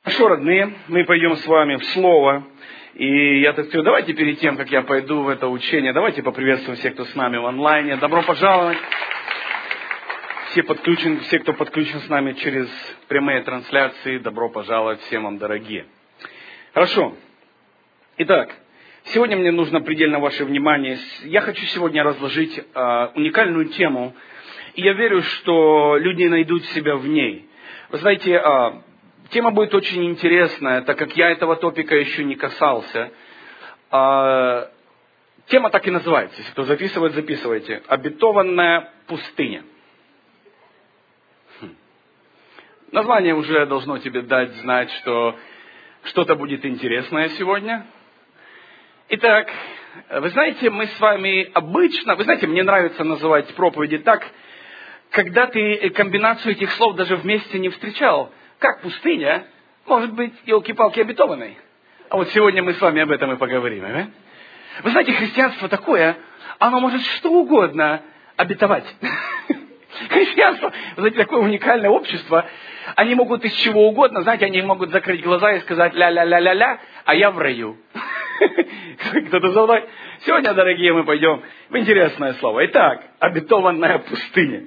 Хорошо, родные, мы пойдем с вами в Слово. И я так говорю, давайте перед тем, как я пойду в это учение, давайте поприветствуем всех, кто с нами в онлайне. Добро пожаловать. Все, кто подключен с нами через прямые трансляции, добро пожаловать всем вам, дорогие. Хорошо. Итак, сегодня мне нужно предельно ваше внимание. Я хочу сегодня разложить уникальную тему. И я верю, что люди найдут себя в ней. Вы знаете, тема будет очень интересная, так как я этого топика еще не касался. Тема так и называется. Если кто записывает, записывайте. Обетованная пустыня. Название уже должно тебе дать знать, что что-то будет интересное сегодня. Итак, вы знаете, мы с вами обычно... Вы знаете, мне нравится называть проповеди так, когда ты комбинацию этих слов даже вместе не встречал. Как пустыня может быть, елки-палки, обетованной? А вот сегодня мы с вами об этом и поговорим. Вы знаете, христианство такое, оно может что угодно обетовать. Христианство, вы знаете, такое уникальное общество. Они могут из чего угодно, знаете, они могут закрыть глаза и сказать ля-ля-ля-ля-ля, а я в раю. Кто-то за мной. Сегодня, дорогие, мы пойдем в интересное слово. Итак, обетованная пустыня.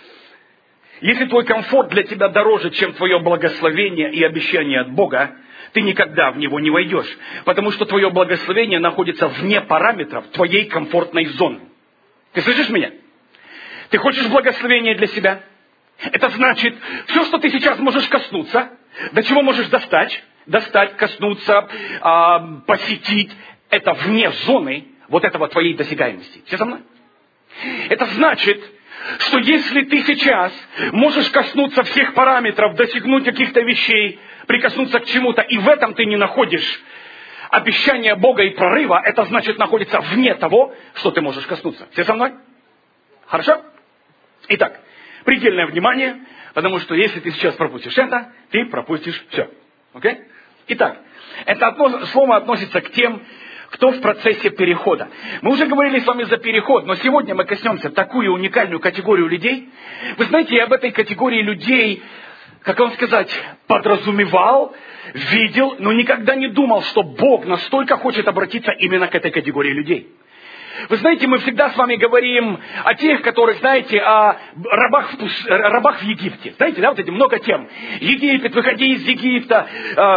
Если твой комфорт для тебя дороже, чем твое благословение и обещание от Бога, ты никогда в него не войдешь. Потому что твое благословение находится вне параметров твоей комфортной зоны. Ты слышишь меня? Ты хочешь благословения для себя? Это значит, все, что ты сейчас можешь коснуться, до чего можешь достать, коснуться, посетить, это вне зоны вот этого твоей досягаемости. Все со мной? Это значит, что если ты сейчас можешь коснуться всех параметров, достигнуть каких-то вещей, прикоснуться к чему-то, и в этом ты не находишь обещания Бога и прорыва, это значит находится вне того, что ты можешь коснуться. Все со мной? Хорошо? Итак, предельное внимание, потому что если ты сейчас пропустишь это, ты пропустишь все. Окей? Итак, это слово относится к тем, кто в процессе перехода. Мы уже говорили с вами за переход, но сегодня мы коснемся такую уникальную категорию людей. Вы знаете, я об этой категории людей, как вам сказать, подразумевал, видел, но никогда не думал, что Бог настолько хочет обратиться именно к этой категории людей. Вы знаете, мы всегда с вами говорим о тех, которых, знаете, о рабах в Египте. Знаете, да, вот эти много тем. Египет, выходи из Египта,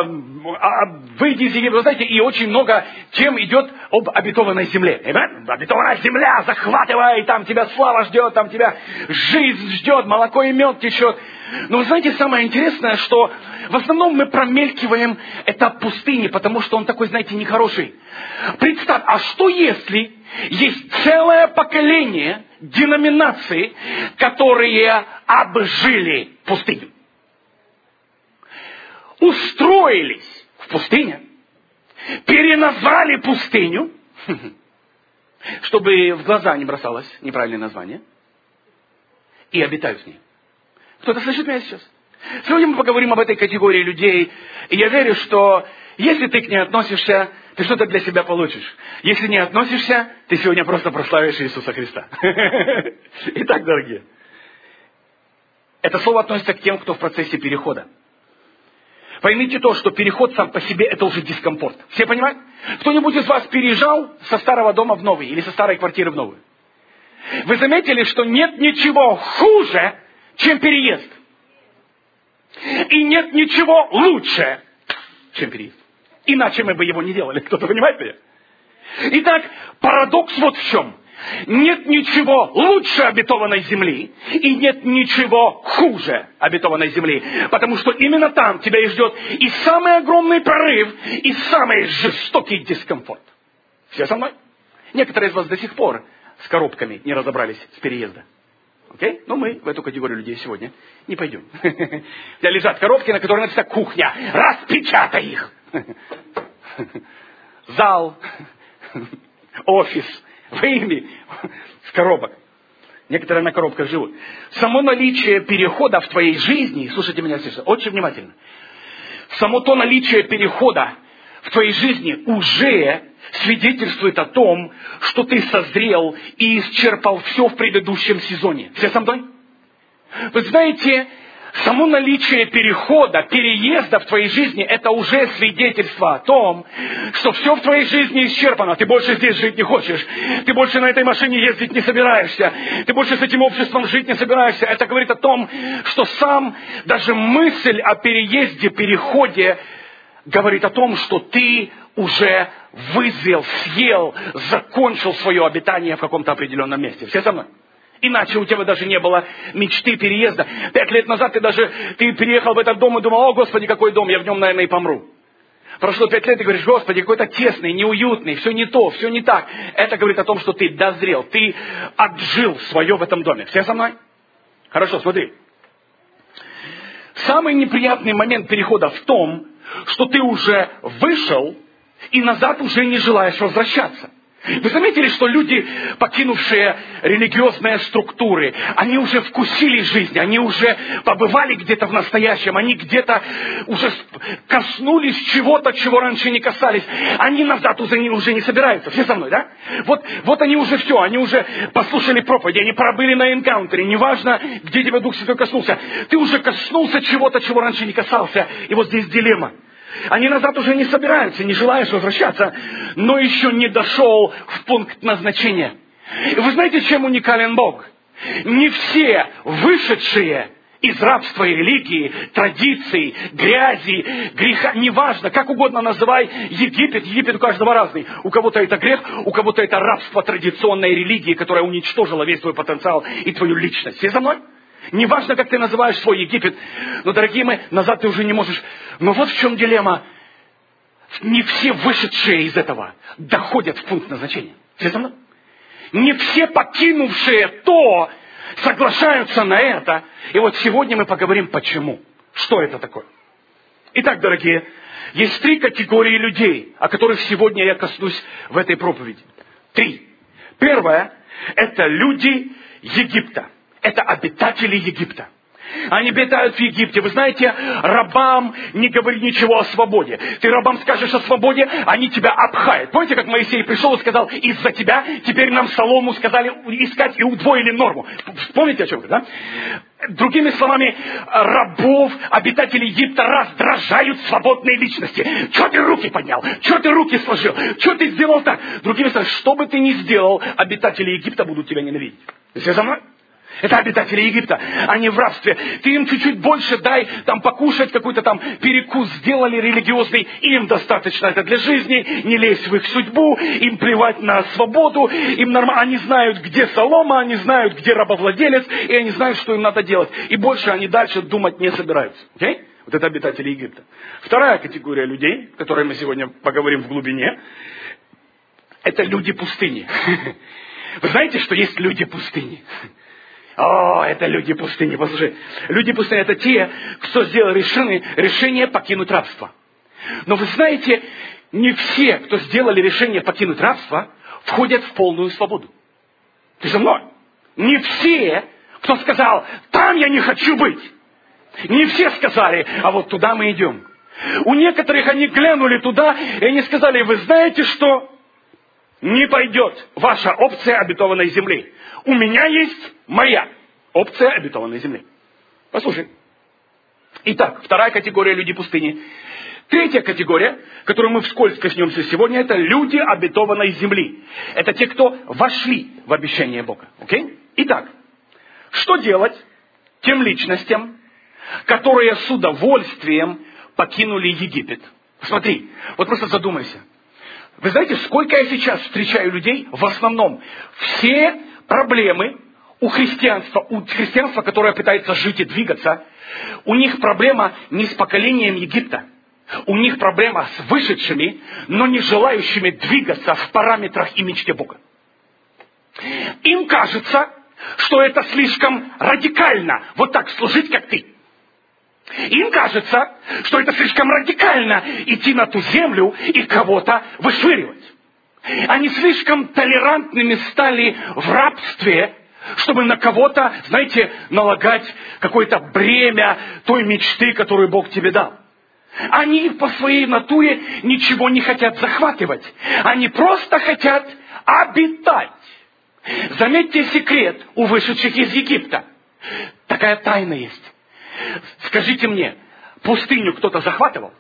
выйди из Египта. Вы знаете, и очень много тем идет об обетованной земле. Обетованная земля, захватывай, там тебя слава ждет, там тебя жизнь ждет, молоко и мед течет. Но вы знаете, самое интересное, что в основном мы промелькиваем этап пустыни, потому что он такой, знаете, нехороший. Представь, а что если есть целое поколение деноминаций, которые обжили пустыню? Устроились в пустыне, переназвали пустыню, чтобы в глаза не бросалось неправильное название, и обитают в ней. Кто-то слышит меня сейчас? Сегодня мы поговорим об этой категории людей, и я верю, что если ты к ней относишься, ты что-то для себя получишь. Если не относишься, ты сегодня просто прославишь Иисуса Христа. Итак, дорогие, это слово относится к тем, кто в процессе перехода. Поймите то, что переход сам по себе это уже дискомфорт. Все понимают? Кто-нибудь из вас переезжал со старого дома в новый или со старой квартиры в новую? Вы заметили, что нет ничего хуже, чем переезд. И нет ничего лучше, чем переезд. Иначе мы бы его не делали. Кто-то понимает меня? Итак, парадокс вот в чем. Нет ничего лучше обетованной земли, и нет ничего хуже обетованной земли. Потому что именно там тебя и ждет и самый огромный прорыв, и самый жестокий дискомфорт. Все со мной? Некоторые из вас до сих пор с коробками не разобрались с переезда. Окей? Но мы в эту категорию людей сегодня не пойдем. У тебя лежат коробки, на которых написано «Кухня». Распечатай их! Зал, офис, выйми с коробок. Некоторые на коробках живут. Само наличие перехода в твоей жизни, слушайте меня сейчас очень внимательно, само то наличие перехода в твоей жизни уже свидетельствует о том, что ты созрел и исчерпал все в предыдущем сезоне. Все со мной? Вы знаете, Само наличие перехода, переезда в твоей жизни, это уже свидетельство о том, что все в твоей жизни исчерпано. Ты больше здесь жить не хочешь. Ты больше на этой машине ездить не собираешься. Ты больше с этим обществом жить не собираешься. Это говорит о том, что сам даже мысль о переезде, переходе говорит о том, что ты уже вызрел, съел, закончил свое обитание в каком-то определенном месте. Все со мной? Иначе у тебя даже не было мечты переезда. 5 лет назад ты переехал в этот дом и думал: о, Господи, какой дом, я в нем, наверное, и помру. Прошло 5 лет, и говоришь: Господи, какой-то тесный, неуютный, все не то, все не так. Это говорит о том, что ты дозрел, ты отжил свое в этом доме. Все со мной? Хорошо, смотри. Самый неприятный момент перехода в том, что ты уже вышел и назад уже не желаешь возвращаться. Вы заметили, что люди, покинувшие религиозные структуры, они уже вкусили жизнь, они уже побывали где-то в настоящем, они где-то уже коснулись чего-то, чего раньше не касались. Они назад уже не собираются. Все со мной, да? Вот они уже все, они уже послушали проповеди, они пробыли на энкаунтере. Неважно, где тебя Дух Святой коснулся. Ты уже коснулся чего-то, чего раньше не касался. И вот здесь дилемма. Они назад уже не собираются, не желаешь возвращаться, но еще не дошел в пункт назначения. И вы знаете, чем уникален Бог? Не все вышедшие из рабства и религии, традиций, грязи, греха, неважно, как угодно называй, Египет у каждого разный. У кого-то это грех, у кого-то это рабство традиционной религии, которая уничтожила весь твой потенциал и твою личность. Все за мной? Неважно, как ты называешь свой Египет, но, дорогие мои, назад ты уже не можешь. Но вот в чем дилемма. Не все вышедшие из этого доходят в пункт назначения. Все со мной? Не все покинувшие то соглашаются на это. И вот сегодня мы поговорим, почему. Что это такое? Итак, дорогие, есть 3 категории людей, о которых сегодня я коснусь в этой проповеди. 3. Первое – это люди Египта. Это обитатели Египта. Они обитают в Египте. Вы знаете, рабам не говори ничего о свободе. Ты рабам скажешь о свободе, они тебя обхают. Помните, как Моисей пришел и сказал: из-за тебя теперь нам солому сказали искать и удвоили норму. Помните, о чем это, да? Другими словами, рабов, обитателей Египта раздражают свободные личности. Чего ты руки поднял? Чего ты руки сложил? Чего ты сделал так? Другими словами, что бы ты ни сделал, обитатели Египта будут тебя ненавидеть. Все за мной? Это обитатели Египта, они в рабстве. Ты им чуть-чуть больше дай, там покушать, какой-то там перекус сделали религиозный, им достаточно это для жизни, не лезь в их судьбу, им плевать на свободу, им нормально, они знают, где солома, они знают, где рабовладелец, и они знают, что им надо делать. И больше они дальше думать не собираются. Okay? Вот это обитатели Египта. Вторая категория людей, о которой мы сегодня поговорим в глубине, это люди пустыни. Вы знаете, что есть люди пустыни? О, это люди пустыни, послушай. Люди пустыни — это те, кто сделал решение покинуть рабство. Но вы знаете, не все, кто сделали решение покинуть рабство, входят в полную свободу. Ты со мной? Не все, кто сказал: там я не хочу быть. Не все сказали: а вот туда мы идем. У некоторых они глянули туда, и они сказали: вы знаете что? Не пойдет ваша опция обетованной земли. У меня есть моя опция обетованной земли. Послушай. Итак, вторая категория — люди пустыни. Третья категория, которую мы вскользь коснемся сегодня, это люди обетованной земли. Это те, кто вошли в обещание Бога. Окей? Итак, что делать тем личностям, которые с удовольствием покинули Египет? Смотри, вот просто задумайся. Вы знаете, сколько я сейчас встречаю людей, в основном все проблемы у христианства, которое пытается жить и двигаться, у них проблема не с поколением Египта. У них проблема с вышедшими, но не желающими двигаться в параметрах и мечте Бога. Им кажется, что это слишком радикально, вот так служить, как ты. Им кажется, что это слишком радикально идти на ту землю и кого-то вышвыривать. Они слишком толерантными стали в рабстве, чтобы на кого-то, знаете, налагать какое-то бремя той мечты, которую Бог тебе дал. Они по своей натуре ничего не хотят захватывать. Они просто хотят обитать. Заметьте секрет у вышедших из Египта. Такая тайна есть. Скажите мне, пустыню кто-то захватывал?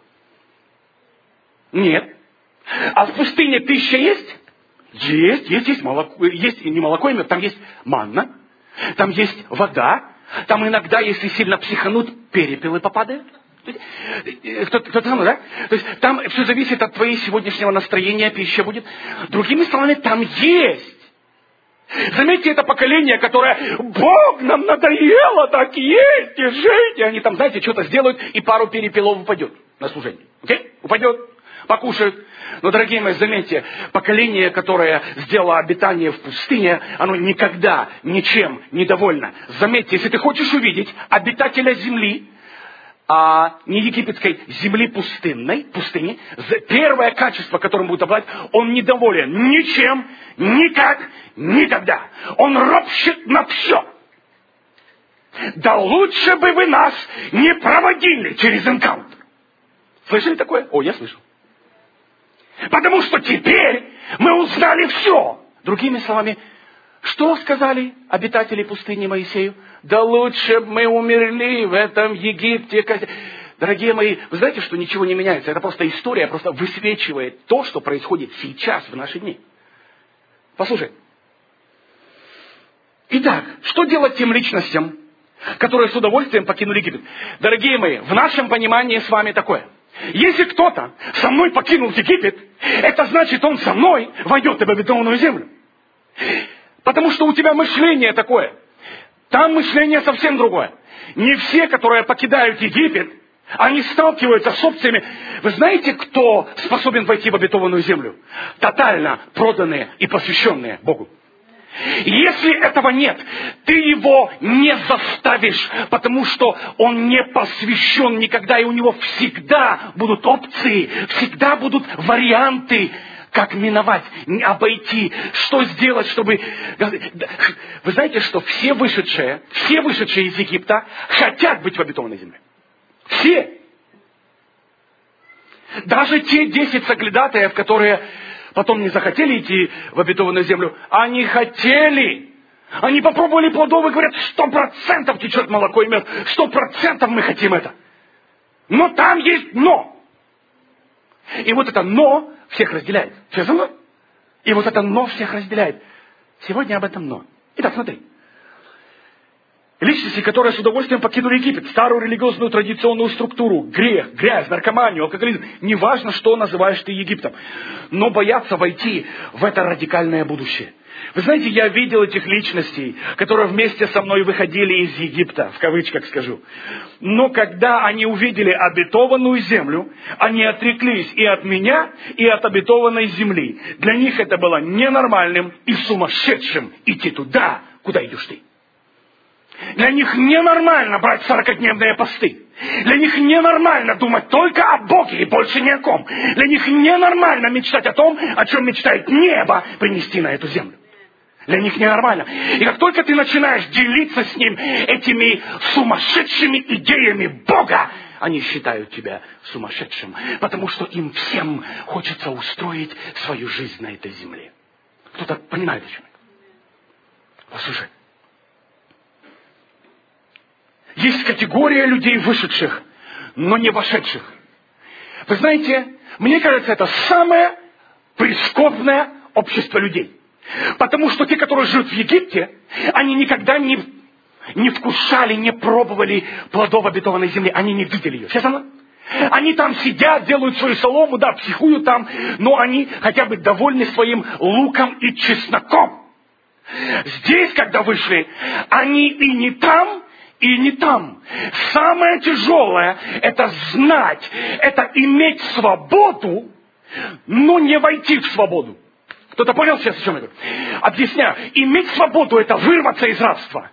Нет. А в пустыне пища есть? Есть молоко, есть не молоко, там есть манна, там есть вода, там иногда, если сильно психанут, перепелы попадают. Кто-то со мной, да? То есть там все зависит от твоего сегодняшнего настроения, пища будет. Другими словами, там есть. Заметьте, это поколение, которое: Бог, нам надоело так есть и жить. И они там, знаете, что-то сделают, и пару перепелов упадет на служение. Окей? Упадет, покушают. Но, дорогие мои, заметьте, поколение, которое сделало обитание в пустыне, оно никогда ничем не довольно. Заметьте, если ты хочешь увидеть обитателя земли, не египетской, земли пустыни, первое качество, которым будет обладать, он недоволен ничем, никак, никогда. Он ропщет на все. Да лучше бы вы нас не проводили через энкаунтер. Слышали такое? О, я слышал. Потому что теперь мы узнали все. Другими словами, что сказали обитатели пустыни Моисею? Да лучше бы мы умерли в этом Египте. Дорогие мои, вы знаете, что ничего не меняется? Это просто история, просто высвечивает то, что происходит сейчас, в наши дни. Послушай. Итак, что делать тем личностям, которые с удовольствием покинули Египет? Дорогие мои, в нашем понимании с вами такое. Если кто-то со мной покинул Египет, это значит, он со мной войдет в обетованную землю. Потому что у тебя мышление такое. Там мышление совсем другое. Не все, которые покидают Египет, они сталкиваются с опциями. Вы знаете, кто способен войти в обетованную землю? Тотально проданные и посвященные Богу. Если этого нет, ты его не заставишь, потому что он не посвящен никогда, и у него всегда будут опции, всегда будут варианты, как миновать, обойти, что сделать, чтобы... Вы знаете, что все вышедшие из Египта хотят быть в обетованной земле. Все. Даже те 10 соглядатаев, которые потом не захотели идти в обетованную землю, они хотели. Они попробовали плодов и говорят: 100% течет молоко и мед, 100% мы хотим это. Но там есть но. И вот это но всех разделяет. Все за мной? И вот это но всех разделяет. Сегодня об этом но. Итак, смотри. Личности, которые с удовольствием покинули Египет, старую религиозную традиционную структуру, грех, грязь, наркоманию, алкоголизм. Неважно, что называешь ты Египтом. Но боятся войти в это радикальное будущее. Вы знаете, я видел этих личностей, которые вместе со мной выходили из Египта, в кавычках скажу. Но когда они увидели обетованную землю, они отреклись и от меня, и от обетованной земли. Для них это было ненормальным и сумасшедшим идти туда, куда идешь ты. Для них ненормально брать 40-дневные посты. Для них ненормально думать только о Боге и больше ни о ком. Для них ненормально мечтать о том, о чем мечтает небо, принести на эту землю. Для них ненормально. И как только ты начинаешь делиться с ним этими сумасшедшими идеями Бога, они считают тебя сумасшедшим, потому что им всем хочется устроить свою жизнь на этой земле. Кто-то понимает, о чем я? Послушай. Есть категория людей вышедших, но не вошедших. Вы знаете, мне кажется, это самое прискорбное общество людей. Потому что те, которые живут в Египте, они никогда не вкушали, не пробовали плодов обетованной земли. Они не видели ее. Все со мной? Они там сидят, делают свою солому, да, психуют там, но они хотя бы довольны своим луком и чесноком. Здесь, когда вышли, они и не там, и не там. Самое тяжелое – это знать, это иметь свободу, но не войти в свободу. Кто-то понял сейчас, о чем я говорю? Объясняю. Иметь свободу – это вырваться из рабства.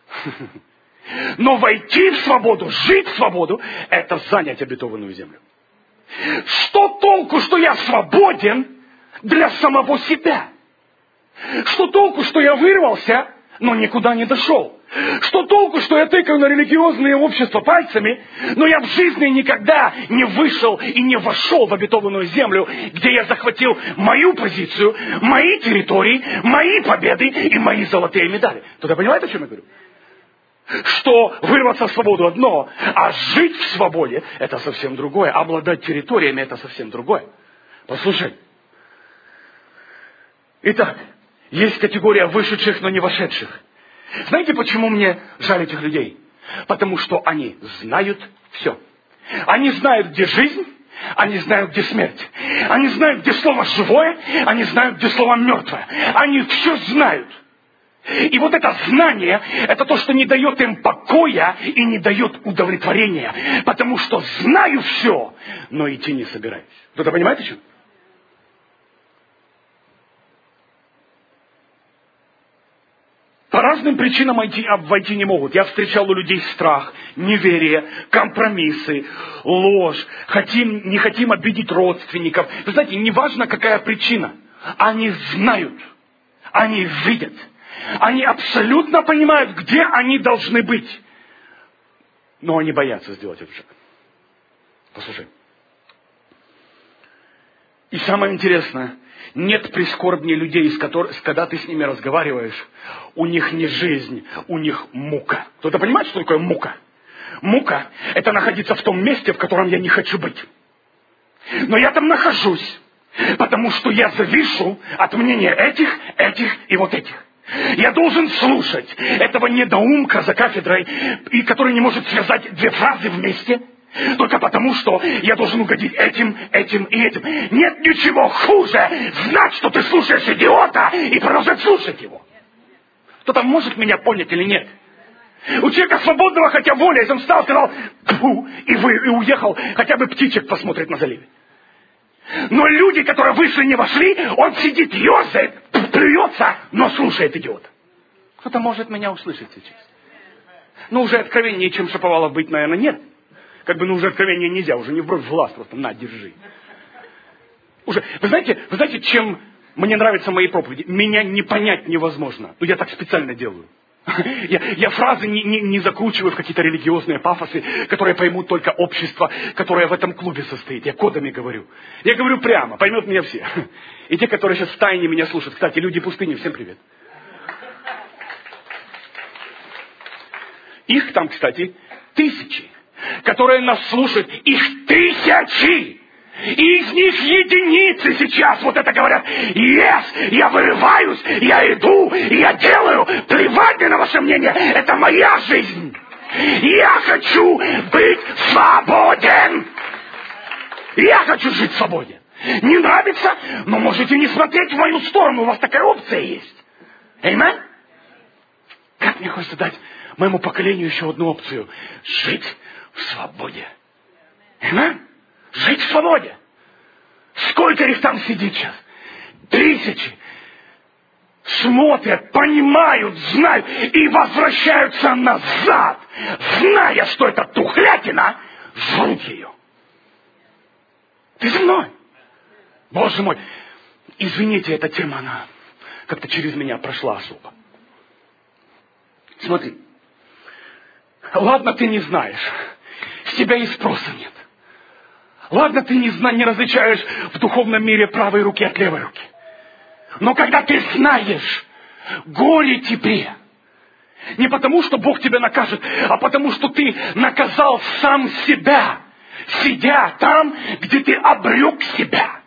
Но войти в свободу, жить в свободу – это занять обетованную землю. Что толку, что я свободен для самого себя? Что толку, что я вырвался, но никуда не дошел? Что толку, что я тыкаю на религиозные общества пальцами, но я в жизни никогда не вышел и не вошел в обетованную землю, где я захватил мою позицию, мои территории, мои победы и мои золотые медали. Кто-то понимает, о чем я говорю? что вырваться в свободу одно, а жить в свободе – это совсем другое. Обладать территориями – это совсем другое. Послушай. Итак, есть категория вышедших, но не вошедших. Знаете, почему мне жаль этих людей? Потому что они знают все. Они знают, где жизнь, они знают, где смерть. Они знают, где слово живое, они знают, где слово мертвое. Они все знают. И вот это знание, это то, что не дает им покоя и не дает удовлетворения. Потому что знаю все, но идти не собираюсь. Кто-то понимает еще? По разным причинам войти не могут. Я встречал у людей страх, неверие, компромиссы, ложь. Не хотим обидеть родственников. Вы знаете, неважно, какая причина. Они знают, они видят. Они абсолютно понимают, где они должны быть. Но они боятся сделать этот шаг. Послушай. И самое интересное, нет прискорбнее людей, когда ты с ними разговариваешь, у них не жизнь, у них мука. Кто-то понимает, что такое мука? Мука – это находиться в том месте, в котором я не хочу быть. Но я там нахожусь, потому что я завишу от мнения этих и вот этих. Я должен слушать этого недоумка за кафедрой, который не может связать две фразы вместе, только потому, что я должен угодить этим и этим. Нет ничего хуже знать, что ты слушаешь идиота, и продолжать слушать его. Кто-то может меня понять или нет? У человека свободного хотя воля, если он встал, сказал «пфу», и уехал, хотя бы птичек посмотрит на заливе. Но люди, которые вышли и не вошли, он сидит, ерзает, плюется, но слушает идиота. Кто-то может меня услышать сейчас. Ну, уже откровеннее, чем Шаповалов быть, наверное, нет. Уже откровение нельзя, уже не в бровь, в глаз просто, на, держи. Вы знаете, чем мне нравятся мои проповеди? Меня не понять невозможно. Я так специально делаю. Я фразы не закручиваю в какие-то религиозные пафосы, которые поймут только общество, которое в этом клубе состоит. Я кодами говорю. Я говорю прямо, поймет меня все. И те, которые сейчас в тайне меня слушают. Кстати, люди пустыни, всем привет. Их там, кстати, тысячи, которые нас слушают. Их тысячи! И из них единицы сейчас вот это говорят. Yes, я вырываюсь, я иду, я делаю. Плевать мне на ваше мнение. Это моя жизнь. Я хочу быть свободен. Я хочу жить в свободе. Не нравится? Но можете не смотреть в мою сторону. У вас такая опция есть. Аминь? Как мне хочется дать моему поколению еще одну опцию. Жить в свободе. Аминь? Жить в свободе. Сколько их там сидит сейчас? Тысячи. Смотрят, понимают, знают и возвращаются назад, зная, что это тухлятина, жрут ее. Ты со мной? Боже мой. Извините, эта тема, она как-то через меня прошла особо. Смотри. Ладно, ты не знаешь. С тебя и спроса нет. Ладно, ты не различаешь в духовном мире правой руки от левой руки. Но когда ты знаешь, горе тебе. Не потому, что Бог тебя накажет, а потому, что ты наказал сам себя, сидя там, где ты обрек себя.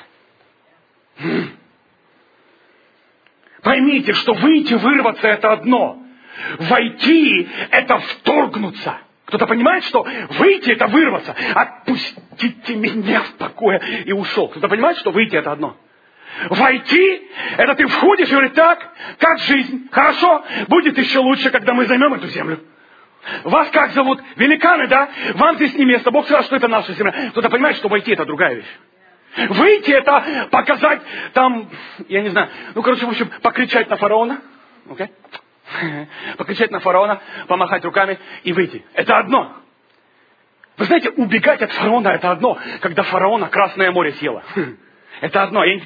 Поймите, что выйти, вырваться – это одно. Войти – это вторгнуться. Кто-то понимает, что выйти – это вырваться. Отпустите меня в покое и ушел. Кто-то понимает, что выйти – это одно. Войти – это ты входишь и говоришь, так, как жизнь? Хорошо, будет еще лучше, когда мы займем эту землю. Вас как зовут? Великаны, да? Вам здесь не место. Бог сказал, что это наша земля. Кто-то понимает, что войти – это другая вещь. Выйти – это показать там, я не знаю, в общем, покричать на фараона. Okay? Покричать на фараона, помахать руками и выйти. Это одно. Вы знаете, убегать от фараона – это одно, когда фараона Красное море съело. Это одно. И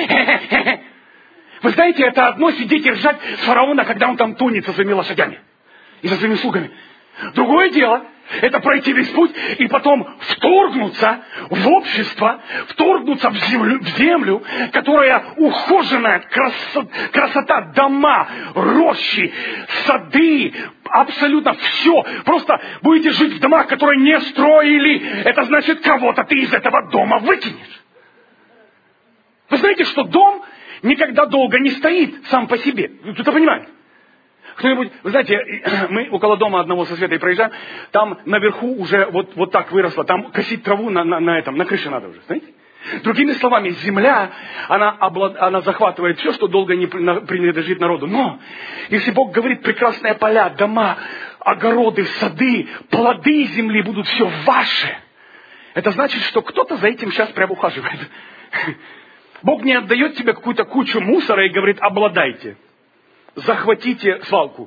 вы знаете, это одно сидеть и ржать с фараона, когда он там тонет со своими лошадями и со своими слугами. Другое дело – это пройти весь путь и потом вторгнуться в общество, вторгнуться в землю, которая ухоженная, красота, дома, рощи, сады, абсолютно все. Просто будете жить в домах, которые не строили. Это значит, кого-то ты из этого дома выкинешь. Вы знаете, что дом никогда долго не стоит сам по себе. Кто-то понимает? Кто-нибудь, вы знаете, мы около дома одного со Светой проезжаем, там наверху уже вот так выросло, там косить траву на крыше надо уже, знаете? Другими словами, земля, она захватывает все, что долго не принадлежит народу. Но, если Бог говорит, прекрасные поля, дома, огороды, сады, плоды земли будут все ваши, это значит, что кто-то за этим сейчас прям ухаживает. Бог не отдает тебе какую-то кучу мусора и говорит, обладайте. Захватите свалку.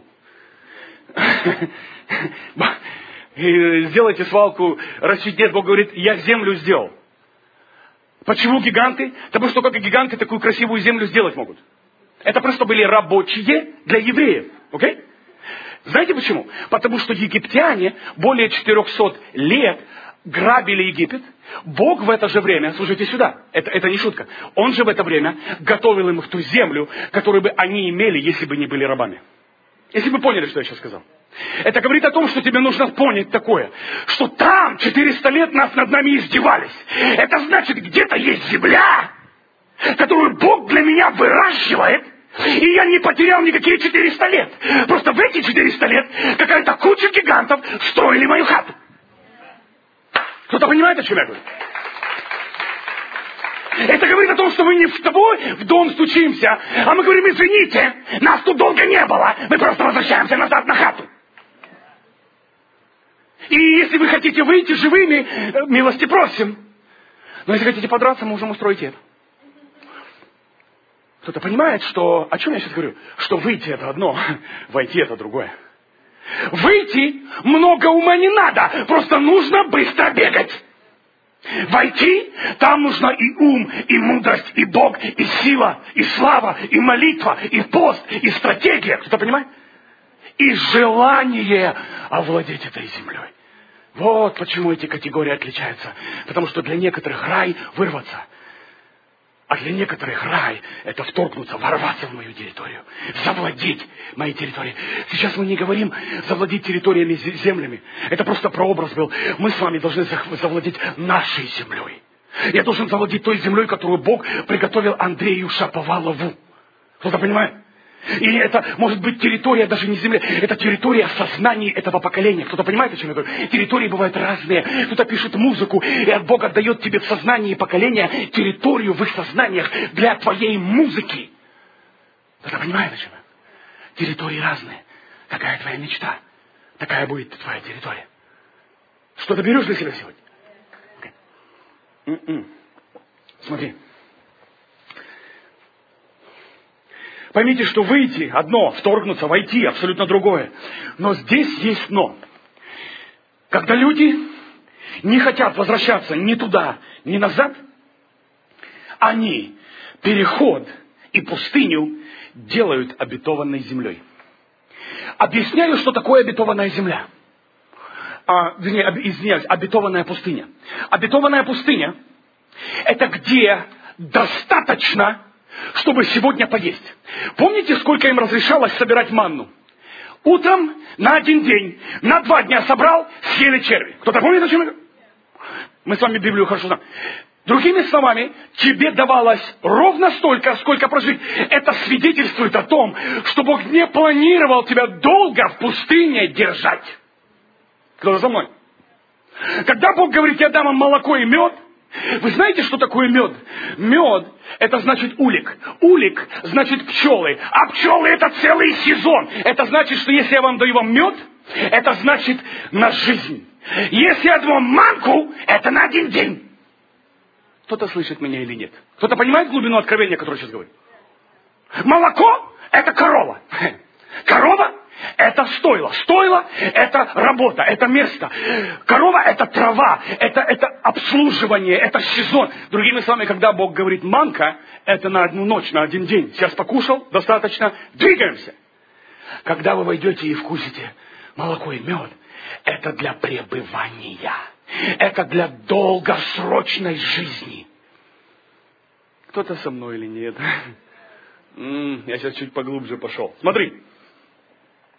И сделайте свалку. Нет, Бог говорит, я землю сделал. Почему гиганты? Потому что только гиганты такую красивую землю сделать могут. Это просто были рабочие для евреев. Окей? Знаете почему? Потому что египтяне более 400 лет грабили Египет. Бог в это же время, слушайте сюда, это не шутка, Он же в это время готовил им ту землю, которую бы они имели, если бы не были рабами. Если бы поняли, что я сейчас сказал. Это говорит о том, что тебе нужно понять такое, что там 400 лет над нами издевались. Это значит, где-то есть земля, которую Бог для меня выращивает, и я не потерял никакие 400 лет. Просто в эти 400 лет какая-то куча гигантов строили мою хату. Кто-то понимает, о чем я говорю? Это говорит о том, что мы не с тобой в дом стучимся, а мы говорим, извините, нас тут долго не было, мы просто возвращаемся назад на хату. И если вы хотите выйти живыми, милости просим. Но если хотите подраться, мы можем устроить это. Кто-то понимает, что... О чем я сейчас говорю? Что выйти это одно, войти это другое. Выйти много ума не надо, просто нужно быстро бегать. Войти, там нужно и ум, и мудрость, и Бог, и сила, и слава, и молитва, и пост, и стратегия. Кто-то понимает? И желание овладеть этой землей. Вот почему эти категории отличаются. Потому что для некоторых рай вырваться. А для некоторых рай – это вторгнуться, ворваться в мою территорию, завладеть моей территорией. Сейчас мы не говорим завладеть территориями, землями. Это просто прообраз был. Мы с вами должны завладеть нашей землей. Я должен завладеть той землей, которую Бог приготовил Андрею Шаповалову. Кто-то понимает? И это может быть территория даже не земли, это территория сознаний этого поколения. Кто-то понимает, о чем я говорю? Территории бывают разные. Кто-то пишет музыку, и Бог отдает тебе в сознании поколения территорию в их сознаниях для твоей музыки. Кто-то понимает, о чем я? Территории разные. Какая твоя мечта? Такая будет твоя территория. Что-то берешь для себя сегодня? Okay. Смотри. Поймите, что выйти одно, вторгнуться, войти абсолютно другое. Но здесь есть но. Когда люди не хотят возвращаться ни туда, ни назад, они переход и пустыню делают обетованной землей. Объясняю, что такое обетованная земля. Извиняюсь, обетованная пустыня. Обетованная пустыня – это где достаточно, чтобы сегодня поесть. Помните, сколько им разрешалось собирать манну? Утром на 1 день, на 2 дня собрал, съели черви. Кто-то помнит, о чем я говорю? Мы с вами Библию хорошо знаем. Другими словами, тебе давалось ровно столько, сколько прожить. Это свидетельствует о том, что Бог не планировал тебя долго в пустыне держать. Кто-то за мной? Когда Бог говорит, я дам вам молоко и мед, вы знаете, что такое мед? Мед – это значит улик. Улик – значит пчелы. А пчелы – это целый сезон. Это значит, что если я вам даю мед, это значит на жизнь. Если я даю вам манку, это на 1 день. Кто-то слышит меня или нет? Кто-то понимает глубину откровения, которое я сейчас говорю? Молоко – это корова. Корова – это стойло. Стойло – это работа, это место. Корова – это трава, это обслуживание, это сезон. Другими словами, когда Бог говорит манка, это на 1 ночь, на 1 день. Сейчас покушал, достаточно, двигаемся. Когда вы войдете и вкусите молоко и мед, это для пребывания. Это для долгосрочной жизни. Кто-то со мной или нет? Я сейчас чуть поглубже пошел. Смотри.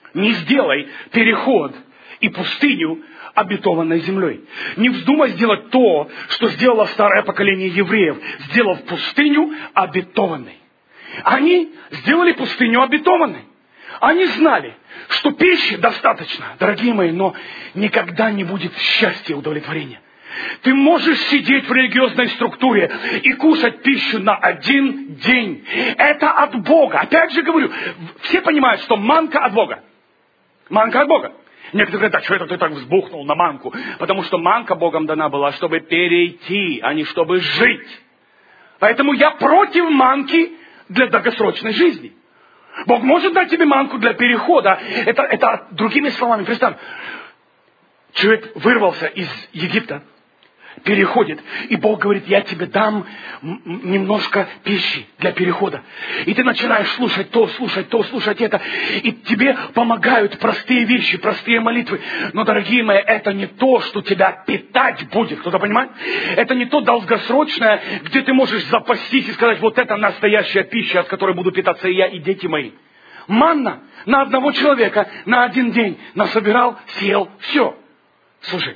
Не сделай переход и пустыню обетованной землей. Не вздумай сделать то, что сделало старое поколение евреев, сделав пустыню обетованной. Они сделали пустыню обетованной. Они знали, что пищи достаточно, дорогие мои, но никогда не будет счастья и удовлетворения. Ты можешь сидеть в религиозной структуре и кушать пищу на один день. Это от Бога. Опять же говорю, все понимают, что манка от Бога. Манка от Бога. Некоторые говорят, а что это ты так взбухнул на манку? Потому что манка Богом дана была, чтобы перейти, а не чтобы жить. Поэтому я против манки для долгосрочной жизни. Бог может дать тебе манку для перехода. Это другими словами, представь, человек вырвался из Египта, переходит, и Бог говорит, я тебе дам немножко пищи для перехода. И ты начинаешь слушать то, слушать это, и тебе помогают простые вещи, простые молитвы. Но, дорогие мои, это не то, что тебя питать будет, кто-то понимает? Это не то долгосрочное, где ты можешь запастись и сказать, вот это настоящая пища, от которой буду питаться и я, и дети мои. Манна на одного человека на один день насобирал, съел, все. Слушай,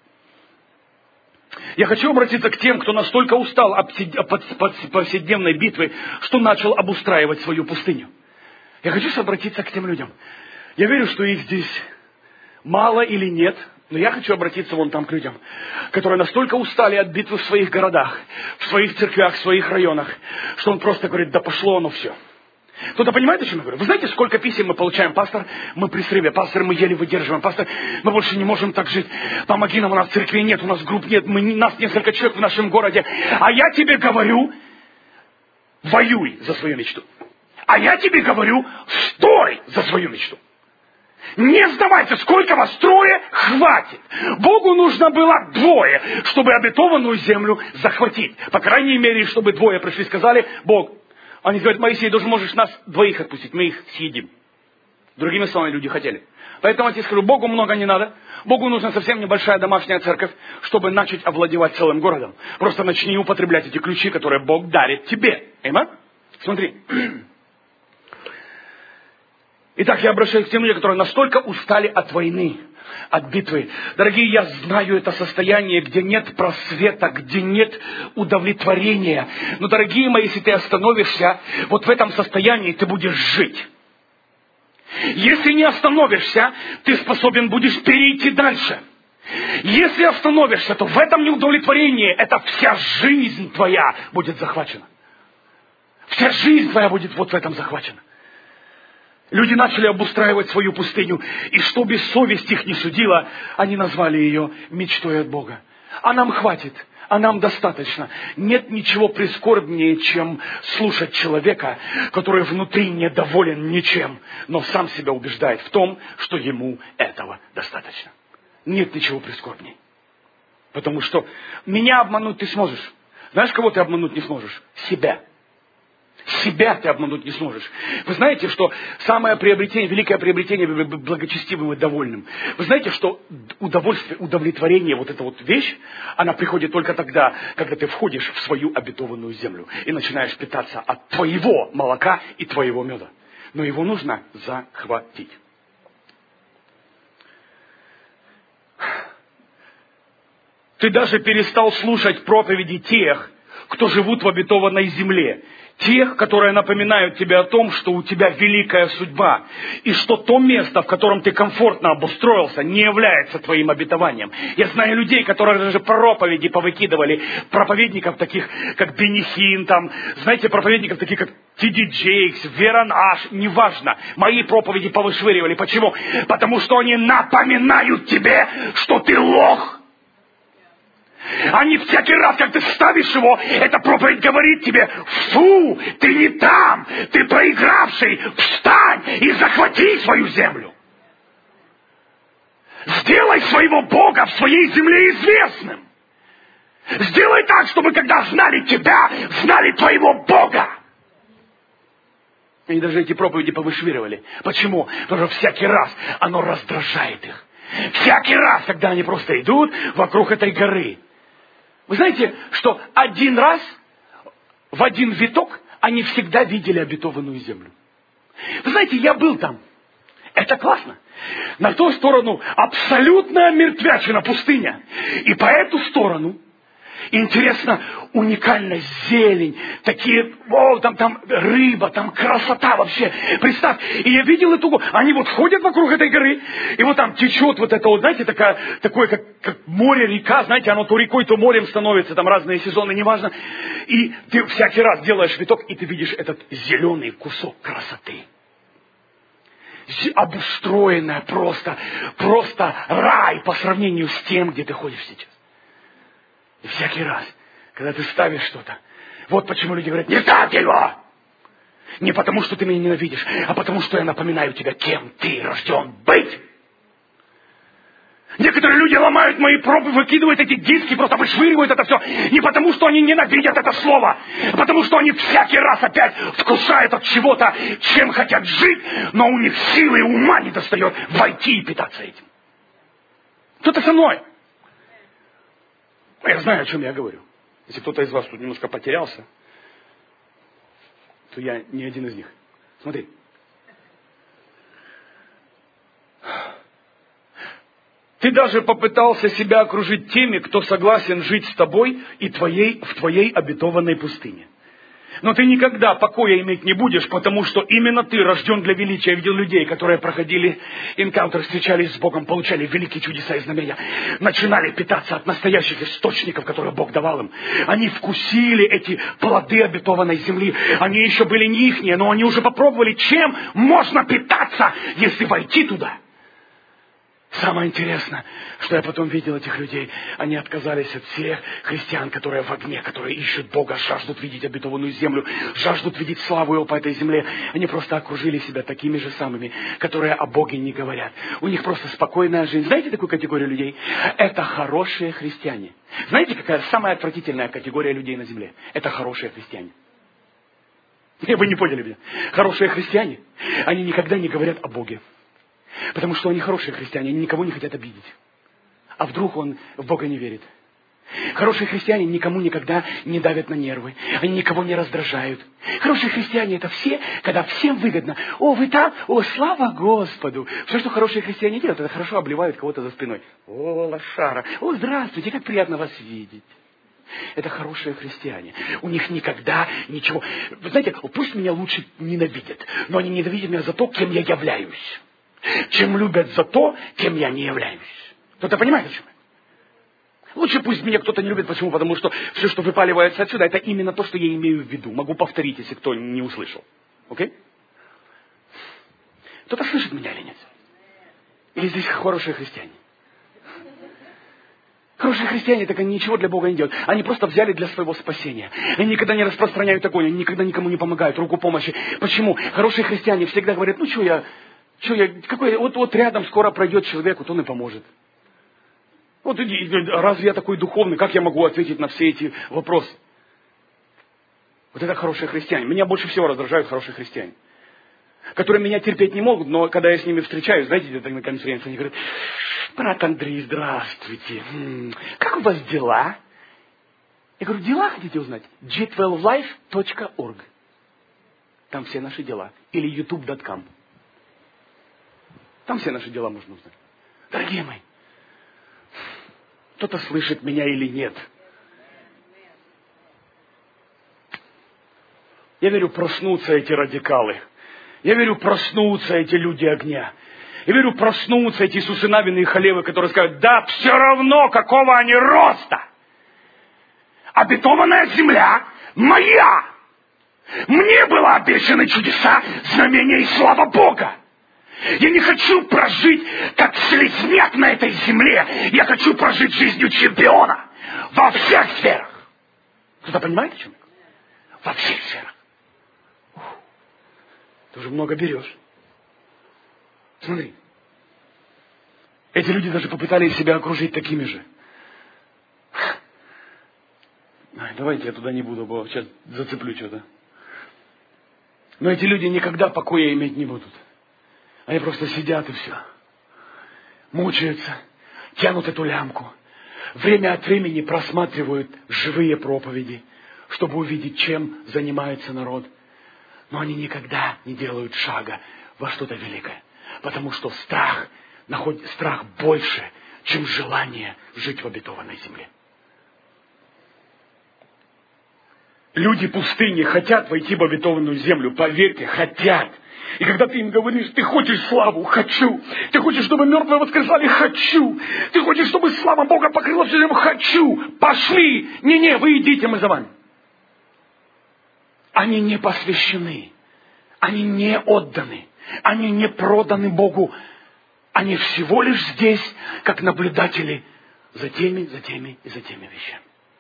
я хочу обратиться к тем, кто настолько устал от повседневной битвы, что начал обустраивать свою пустыню. Я хочу обратиться к тем людям. Я верю, что их здесь мало или нет, но я хочу обратиться вон там к людям, которые настолько устали от битвы в своих городах, в своих церквях, в своих районах, что он просто говорит, да пошло оно все. Кто-то понимает, о чем я говорю? Вы знаете, сколько писем мы получаем? Пастор, мы при срыве. Пастор, мы еле выдерживаем. Пастор, мы больше не можем так жить. Помоги нам, у нас церкви нет, у нас групп нет. Нас несколько человек в нашем городе. А я тебе говорю, воюй за свою мечту. А я тебе говорю, стой за свою мечту. Не сдавайся, сколько вас, 3, хватит. Богу нужно было 2, чтобы обетованную землю захватить. По крайней мере, чтобы 2 пришли и сказали, Бог, они говорят, Моисей, даже можешь нас 2 отпустить, мы их съедим. Другими словами, люди хотели. Поэтому я тебе скажу, Богу много не надо. Богу нужна совсем небольшая домашняя церковь, чтобы начать овладевать целым городом. Просто начни употреблять эти ключи, которые Бог дарит тебе. Аминь? Смотри. Итак, я обращаюсь к тем людям, которые настолько устали от войны, от битвы. Дорогие, я знаю это состояние, где нет просвета, где нет удовлетворения. Но, дорогие мои, если ты остановишься, вот в этом состоянии ты будешь жить. Если не остановишься, ты способен будешь перейти дальше. Если остановишься, то в этом неудовлетворении это вся жизнь твоя будет захвачена. Вся жизнь твоя будет вот в этом захвачена. Люди начали обустраивать свою пустыню, и чтобы совесть их не судила, они назвали ее мечтой от Бога. А нам хватит, а нам достаточно. Нет ничего прискорбнее, чем слушать человека, который внутри недоволен ничем, но сам себя убеждает в том, что ему этого достаточно. Нет ничего прискорбнее. Потому что меня обмануть ты сможешь. Знаешь, кого ты обмануть не сможешь? Себя. Себя ты обмануть не сможешь. Вы знаете, что самое приобретение, великое приобретение быть благочестивым и довольным. Вы знаете, что удовольствие, удовлетворение, вот эта вот вещь, она приходит только тогда, когда ты входишь в свою обетованную землю и начинаешь питаться от твоего молока и твоего меда. Но его нужно захватить. Ты даже перестал слушать проповеди тех, кто живут в обетованной земле. Тех, которые напоминают тебе о том, что у тебя великая судьба, и что то место, в котором ты комфортно обустроился, не является твоим обетованием. Я знаю людей, которые даже проповеди повыкидывали, проповедников таких, как Бенни Хинн, там, знаете, проповедников таких, как Ти.Ди. Джейкс, Верон Аш, неважно. Мои проповеди повышвыривали. Почему? Потому что они напоминают тебе, что ты лох. Они всякий раз, как ты ставишь его, эта проповедь говорит тебе, фу, ты не там, ты проигравший, встань и захвати свою землю. Сделай своего Бога в своей земле известным. Сделай так, чтобы когда знали тебя, знали твоего Бога. Они даже эти проповеди повышвыривали. Почему? Потому что всякий раз оно раздражает их. Всякий раз, когда они просто идут вокруг этой горы. Вы знаете, что один раз, в один виток, они всегда видели обетованную землю. Вы знаете, я был там. Это классно. На ту сторону абсолютная мертвячина, пустыня. И по эту сторону, интересно, уникальная зелень, такие, там рыба, там красота вообще. Представь, и я видел эту гору, они вот ходят вокруг этой горы, и вот там течет вот это вот, знаете, такое, как море, река, знаете, оно то рекой, то морем становится, там разные сезоны, неважно. И ты всякий раз делаешь виток, и ты видишь этот зеленый кусок красоты. Обустроенная просто рай по сравнению с тем, где ты ходишь сейчас. И всякий раз, когда ты ставишь что-то, вот почему люди говорят, не ставь его! Не потому, что ты меня ненавидишь, а потому, что я напоминаю тебе, кем ты рожден быть. Некоторые люди ломают мои пробы, выкидывают эти диски, просто вышвыривают это все. Не потому, что они ненавидят это слово, а потому, что они всякий раз опять вкушают от чего-то, чем хотят жить, но у них силы и ума не достает войти и питаться этим. Кто-то со мной. Я знаю, о чем я говорю. Если кто-то из вас тут немножко потерялся, то я не один из них. Смотри. Ты даже попытался себя окружить теми, кто согласен жить с тобой и в твоей обетованной пустыне. Но ты никогда покоя иметь не будешь, потому что именно ты рожден для величия. Я видел людей, которые проходили энкаунтер, встречались с Богом, получали великие чудеса и знамения, начинали питаться от настоящих источников, которые Бог давал им. Они вкусили эти плоды обетованной земли. Они еще были не ихние, но они уже попробовали, чем можно питаться, если войти туда. Самое интересное, что я потом видел этих людей, они отказались от всех христиан, которые в огне, которые ищут Бога, жаждут видеть обетованную землю, жаждут видеть славу Его по этой земле. Они просто окружили себя такими же самыми, которые о Боге не говорят. У них просто спокойная жизнь. Знаете такую категорию людей? Это хорошие христиане. Знаете, какая самая отвратительная категория людей на земле? Это хорошие христиане. Вы не поняли меня. Хорошие христиане, они никогда не говорят о Боге. Потому что они хорошие христиане, они никого не хотят обидеть. А вдруг он в Бога не верит? Хорошие христиане никому никогда не давят на нервы. Они никого не раздражают. Хорошие христиане — это все, когда всем выгодно. О, вы там? О, слава Господу! Все, что хорошие христиане делают, это хорошо обливают кого-то за спиной. О, лошара! О, здравствуйте, как приятно вас видеть. Это хорошие христиане. У них никогда ничего... Вы знаете, пусть меня лучше ненавидят, но они ненавидят меня за то, кем я являюсь. Чем любят за то, кем я не являюсь. Кто-то понимает, о чем я? Лучше пусть меня кто-то не любит. Почему? Потому что все, что выпаливается отсюда, это именно то, что я имею в виду. Могу повторить, если кто не услышал. Окей? Кто-то слышит меня или нет? Или здесь хорошие христиане? Хорошие христиане, так они ничего для Бога не делают. Они просто взяли для своего спасения. Они никогда не распространяют огонь, они никогда никому не помогают, руку помощи. Почему? Хорошие христиане всегда говорят, вот рядом скоро пройдет человек, вот он и поможет. Вот разве я такой духовный, как я могу ответить на все эти вопросы? Вот это хорошие христиане. Меня больше всего раздражают хорошие христиане. Которые меня терпеть не могут, но когда я с ними встречаюсь, знаете, где-то на конференции, они говорят, брат Андрей, здравствуйте. Как у вас дела? Я говорю, дела хотите узнать? g12life.org. Там все наши дела. Или youtube.com. Там все наши дела можно узнать. Дорогие мои, кто-то слышит меня или нет. Я верю, проснутся эти радикалы. Я верю, проснутся эти люди огня. Я верю, проснутся эти Иисусы Навины и Халевы, которые скажут, да все равно, какого они роста. Обетованная земля моя. Мне было обещаны чудеса, знамения и слава Бога. Я не хочу прожить как слизняк на этой земле. Я хочу прожить жизнью чемпиона во всех сферах. Кто-то понимает, о чем я говорю? Во всех сферах. Ты уже много берешь. Смотри. Эти люди даже попытались себя окружить такими же. Давайте я туда не буду, бо сейчас зацеплю что-то. Но эти люди никогда покоя иметь не будут. Они просто сидят и все. Мучаются, тянут эту лямку. Время от времени просматривают живые проповеди, чтобы увидеть, чем занимается народ. Но они никогда не делают шага во что-то великое. Потому что страх больше, чем желание жить в обетованной земле. Люди пустыни хотят войти в обетованную землю, поверьте, хотят. И когда ты им говоришь, ты хочешь славу, хочу. Ты хочешь, чтобы мертвые воскресали, хочу. Ты хочешь, чтобы слава Бога покрыла всю землю, хочу. Пошли. Не, вы идите, мы за вами. Они не посвящены. Они не отданы. Они не проданы Богу. Они всего лишь здесь, как наблюдатели за теми и за теми вещами.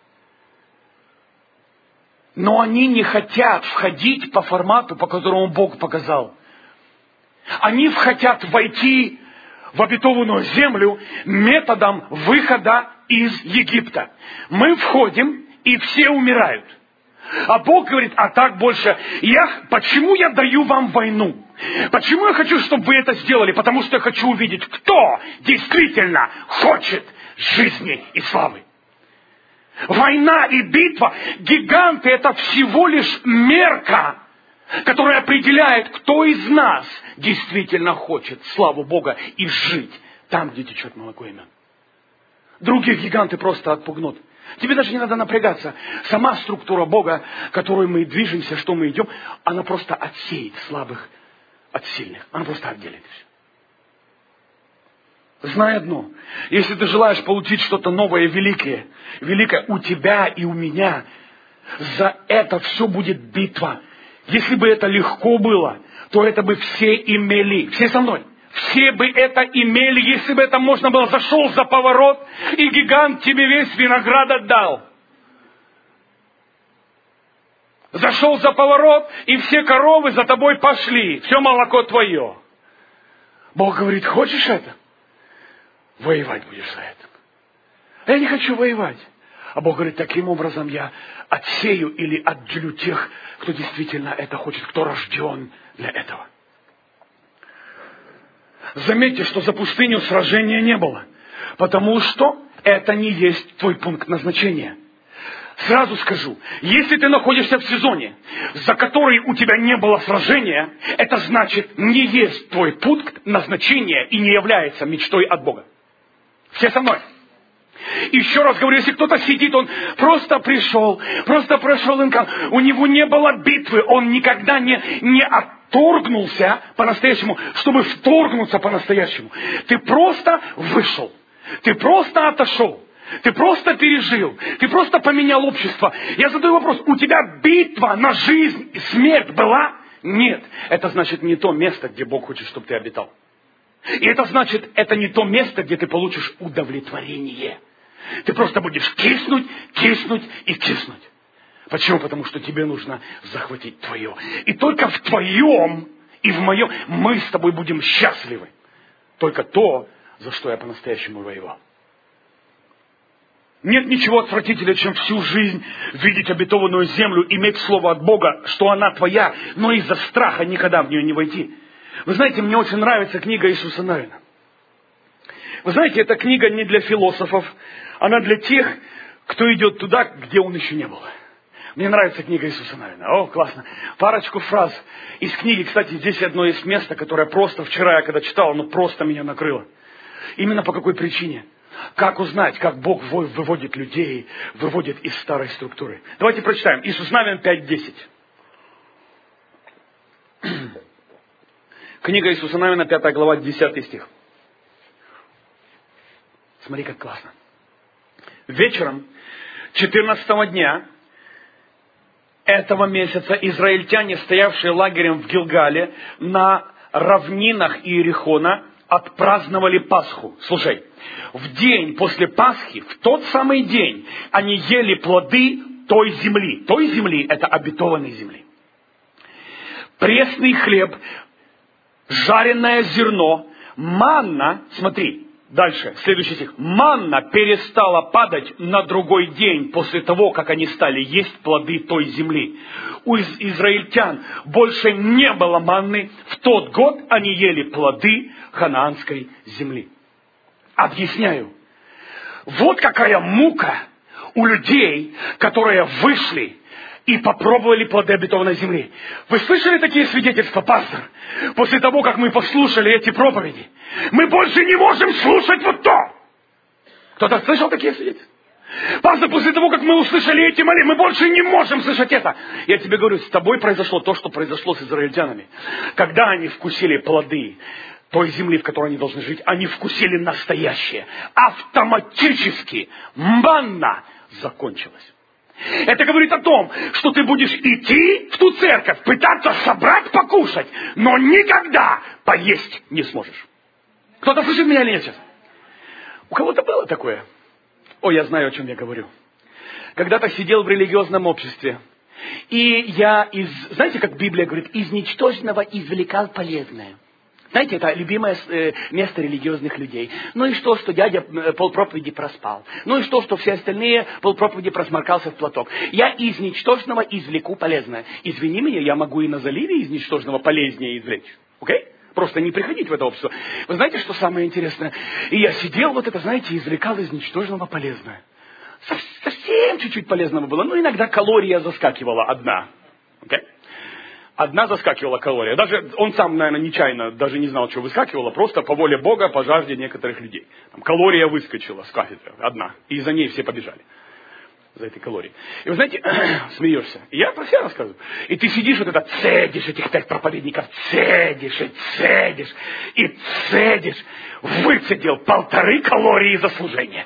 Но они не хотят входить по формату, по которому Бог показал. Они хотят войти в обетованную землю методом выхода из Египта. Мы входим, и все умирают. А Бог говорит, а так больше. Почему я даю вам войну? Почему я хочу, чтобы вы это сделали? Потому что я хочу увидеть, кто действительно хочет жизни и славы. Война и битва, гиганты — это всего лишь мерка, которая определяет, кто из нас действительно хочет славу Бога и жить там, где течет молоко и мед. Других гиганты просто отпугнут. Тебе даже не надо напрягаться. Сама структура Бога, которой мы движемся, что мы идем, она просто отсеет слабых от сильных. Она просто отделит все. Знай одно. Если ты желаешь получить что-то новое и великое у тебя и у меня, за это все будет битва. Если бы это легко было, то это бы все имели. Все со мной. Все бы это имели, если бы это можно было. Зашел за поворот, и гигант тебе весь виноград отдал. Зашел за поворот, и все коровы за тобой пошли. Все молоко твое. Бог говорит, хочешь это? Воевать будешь за это. А я не хочу воевать. А Бог говорит, таким образом я отсею или отделю тех, кто действительно это хочет, кто рожден для этого. Заметьте, что за пустыню сражения не было, потому что это не есть твой пункт назначения. Сразу скажу, если ты находишься в сезоне, за который у тебя не было сражения, это значит, не есть твой пункт назначения и не является мечтой от Бога. Все со мной? Еще раз говорю, если кто-то сидит, он просто пришел, просто прошел инкам, у него не было битвы, он никогда не отторгнулся по-настоящему, чтобы вторгнуться по-настоящему. Ты просто вышел, ты просто отошел, ты просто пережил, ты просто поменял общество. Я задаю вопрос, у тебя битва на жизнь и смерть была? Нет. Это значит не то место, где Бог хочет, чтобы ты обитал. И это значит, это не то место, где ты получишь удовлетворение. Ты просто будешь киснуть. Почему? Потому что тебе нужно захватить твое. И только в твоем и в моем мы с тобой будем счастливы. Только то, за что я по-настоящему воевал. Нет ничего отвратительнее, чем всю жизнь видеть обетованную землю, иметь слово от Бога, что она твоя, но из-за страха никогда в нее не войти. Вы знаете, мне очень нравится книга Иисуса Навина. Вы знаете, эта книга не для философов, она для тех, кто идет туда, где он еще не был. Мне нравится книга Иисуса Навина. О, классно. Парочку фраз из книги. Кстати, здесь одно есть место, которое просто вчера я когда читал, оно просто меня накрыло. Именно по какой причине? Как узнать, как Бог выводит людей, выводит из старой структуры? Давайте прочитаем. Иисус Навин 5:10. Книга Иисуса Навина, 5 глава, 10 стих. Смотри, как классно. Вечером 14 дня этого месяца израильтяне, стоявшие лагерем в Гилгале, на равнинах Иерихона, отпраздновали Пасху. Слушай, в день после Пасхи, в тот самый день, они ели плоды той земли. Той земли – это обетованной земли. Пресный хлеб, жареное зерно, манна, смотри, дальше, следующий стих. Манна перестала падать на другой день после того, как они стали есть плоды той земли. У израильтян больше не было манны. В тот год они ели плоды ханаанской земли. Объясняю. Вот какая мука у людей, которые вышли и попробовали плоды обетованной земли. Вы слышали такие свидетельства, пастор? После того, как мы послушали эти проповеди, мы больше не можем слушать вот то. Кто-то слышал такие свидетельства? Пастор, после того, как мы услышали эти молитвы, мы больше не можем слышать это. Я тебе говорю, с тобой произошло то, что произошло с израильтянами. Когда они вкусили плоды той земли, в которой они должны жить, они вкусили настоящее. Автоматически манна закончилась. Это говорит о том, что ты будешь идти в ту церковь, пытаться собрать, покушать, но никогда поесть не сможешь. Кто-то слышит меня или нет сейчас? У кого-то было такое? Я знаю, о чем я говорю. Когда-то сидел в религиозном обществе, и я знаете, как Библия говорит, из ничтожного извлекал полезное. Знаете, это любимое место религиозных людей. Ну и что дядя полпроповеди проспал? Ну и что все остальные полпроповеди просморкался в платок? Я из ничтожного извлеку полезное. Извини меня, я могу и на заливе из ничтожного полезнее извлечь. Окей? Просто не приходить в это общество. Вы знаете, что самое интересное? И я сидел, извлекал из ничтожного полезное. Совсем чуть-чуть полезного было. Ну, иногда калория заскакивала одна. Okay? Одна заскакивала калория. Даже он сам, наверное, нечаянно даже не знал, что выскакивало. Просто по воле Бога, по жажде некоторых людей. Там калория выскочила с кафедры. Одна. И за ней все побежали. За этой калорией. И вы знаете, смеешься. И я про себя рассказываю. И ты сидишь цедишь этих 5 проповедников. Цедишь. Выцедил 1,5 калории за служение.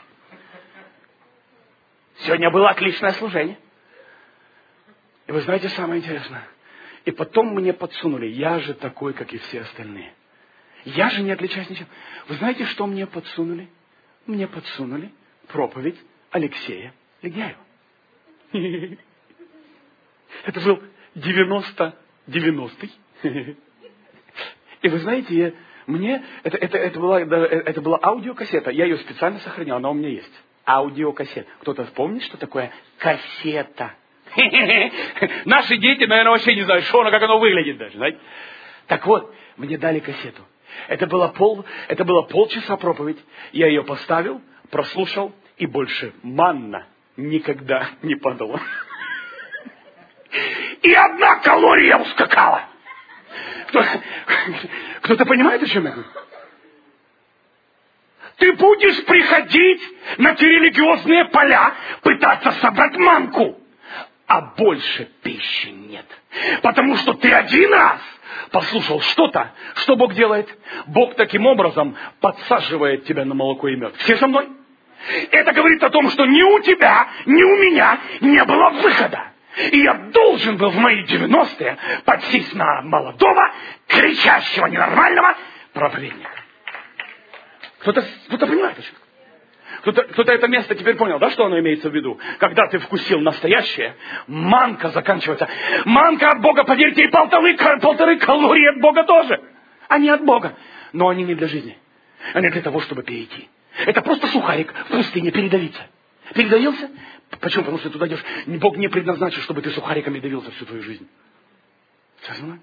Сегодня было отличное служение. И вы знаете, самое интересное. И потом мне подсунули. Я же такой, как и все остальные. Я же не отличаюсь ничем. Вы знаете, что мне подсунули? Мне подсунули проповедь Алексея Легяева. Это был 90-й. И вы знаете, это была аудиокассета. Я ее специально сохранял, она у меня есть. Аудиокассета. Кто-то помнит, что такое кассета? Наши дети, наверное, вообще не знают, что оно, как оно выглядит даже. Знаете? Так вот, мне дали кассету. Это было полчаса проповедь. Я ее поставил, прослушал, и больше манна никогда не падала. И 1 калория ускакала. Кто-то понимает, о чем я говорю? Ты будешь приходить на те религиозные поля, пытаться собрать манку, а больше пищи нет. Потому что ты один раз послушал что-то, что Бог делает. Бог таким образом подсаживает тебя на молоко и мед. Все со мной? Это говорит о том, что ни у тебя, ни у меня не было выхода. И я должен был в мои 90-е подсесть на молодого, кричащего, ненормального проповедника. Кто-то понимает еще? Кто-то это место теперь понял, да, что оно имеется в виду? Когда ты вкусил настоящее, манка заканчивается. Манка от Бога, поверьте, и 1,5 калории от Бога тоже. Они от Бога, но они не для жизни. Они для того, чтобы перейти. Это просто сухарик в пустыне передавиться. Передавился? Почему? Потому что ты туда идешь. Бог не предназначил, чтобы ты сухариками давился всю твою жизнь. Сознание?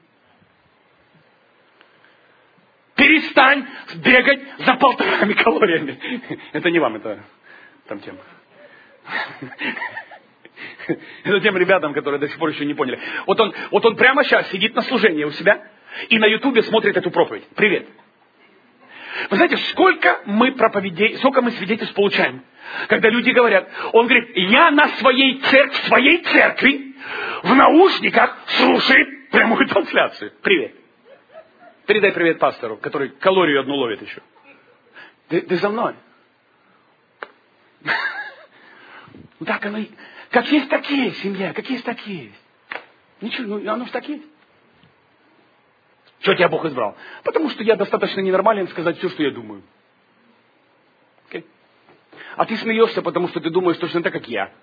Перестань бегать за 1,5 калориями. Это не вам, это там тема. Это тем ребятам, которые до сих пор еще не поняли. Вот он прямо сейчас сидит на служении у себя и на Ютубе смотрит эту проповедь. Привет. Вы знаете, сколько мы свидетельств получаем, когда люди говорят, он говорит, я в своей церкви в наушниках слушает прямую трансляцию. Привет. Передай привет пастору, который калорию одну ловит еще. Ты за мной? Так оно, как есть такие, семья, как есть такие. Ничего, оно же так есть. Что тебя Бог избрал? Потому что я достаточно ненормален сказать все, что я думаю. Okay? А ты смеешься, потому что ты думаешь точно так, как я.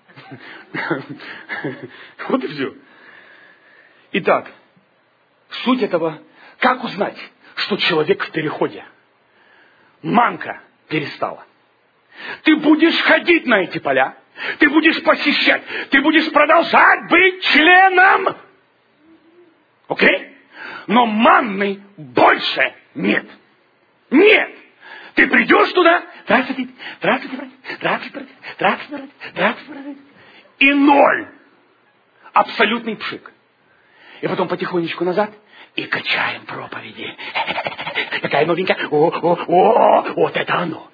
Вот и все. Итак, суть этого, как узнать, что человек в переходе? Манка перестала. Ты будешь ходить на эти поля, ты будешь посещать, ты будешь продолжать быть членом. Окей? Но манны больше нет. Нет. Ты придешь туда, здравствуйте, здравствуйте, брат, здравствуйте, брат, здравствуйте, брат, здравствуйте, брат. И ноль. Абсолютный пшик. И потом потихонечку назад и качаем проповеди. Какая новенькая. Вот это оно.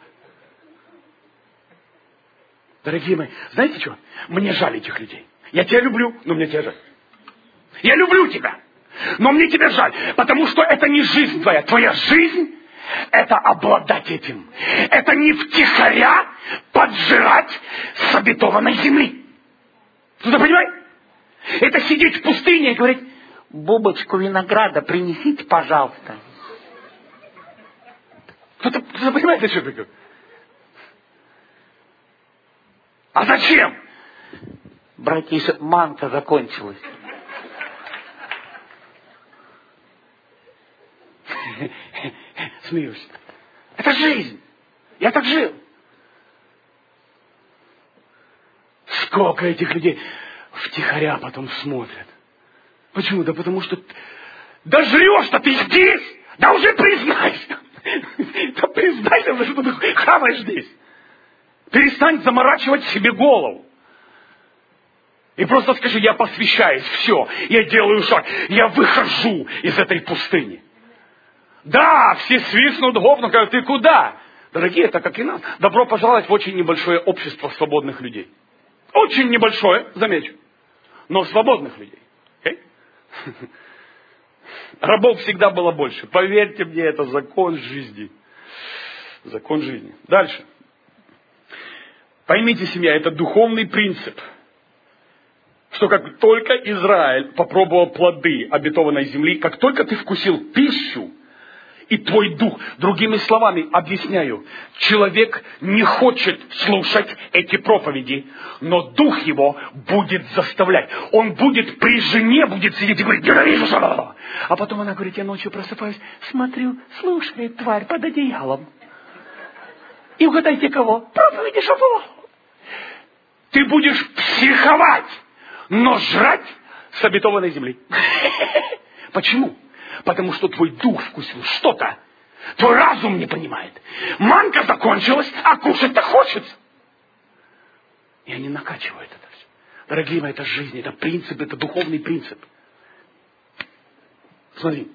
Дорогие мои, знаете что? Мне жаль этих людей. Я тебя люблю, но мне тебя жаль. Я люблю тебя, но мне тебя жаль, потому что это не жизнь твоя. Твоя жизнь — это обладать этим. Это не втихаря поджирать с обетованной земли. Кто-то понимает? Это сидеть в пустыне и говорить: бубочку винограда принесите, пожалуйста. Кто-то понимает, о чем я говорю? А зачем? Братья, манка закончилась. Смеюсь. Это жизнь. Я так жил. Сколько этих людей втихаря потом смотрят. Почему? Да потому что да жрешь-то ты здесь. Да уже признайся. Да признайся, что ты хаваешь здесь. Перестань заморачивать себе голову. И просто скажи: я посвящаюсь, все, я делаю шаг, я выхожу из этой пустыни. Да, все свистнут, гопнут, говорят: ты куда? Дорогие, это как и нам. Добро пожаловать в очень небольшое общество свободных людей. Очень небольшое, замечу, но свободных людей. Okay? Рабов всегда было больше. Поверьте мне, это закон жизни. Закон жизни. Дальше. Поймите, семья, это духовный принцип, что как только Израиль попробовал плоды обетованной земли, как только ты вкусил пищу, и твой дух, другими словами объясняю, человек не хочет слушать эти проповеди, но дух его будет заставлять. Он будет при жене, будет сидеть и говорить: ненавижу жена. А потом она говорит: я ночью просыпаюсь, смотрю, слушает тварь под одеялом. И угадайте кого? Проповеди Шавуа. Ты будешь психовать, но жрать с обетованной земли. Почему? Потому что твой дух вкусил что-то. Твой разум не понимает. Манка закончилась, а кушать-то хочется. И они накачивают это все. Дорогие мои, это жизнь, это принцип, это духовный принцип. Смотри.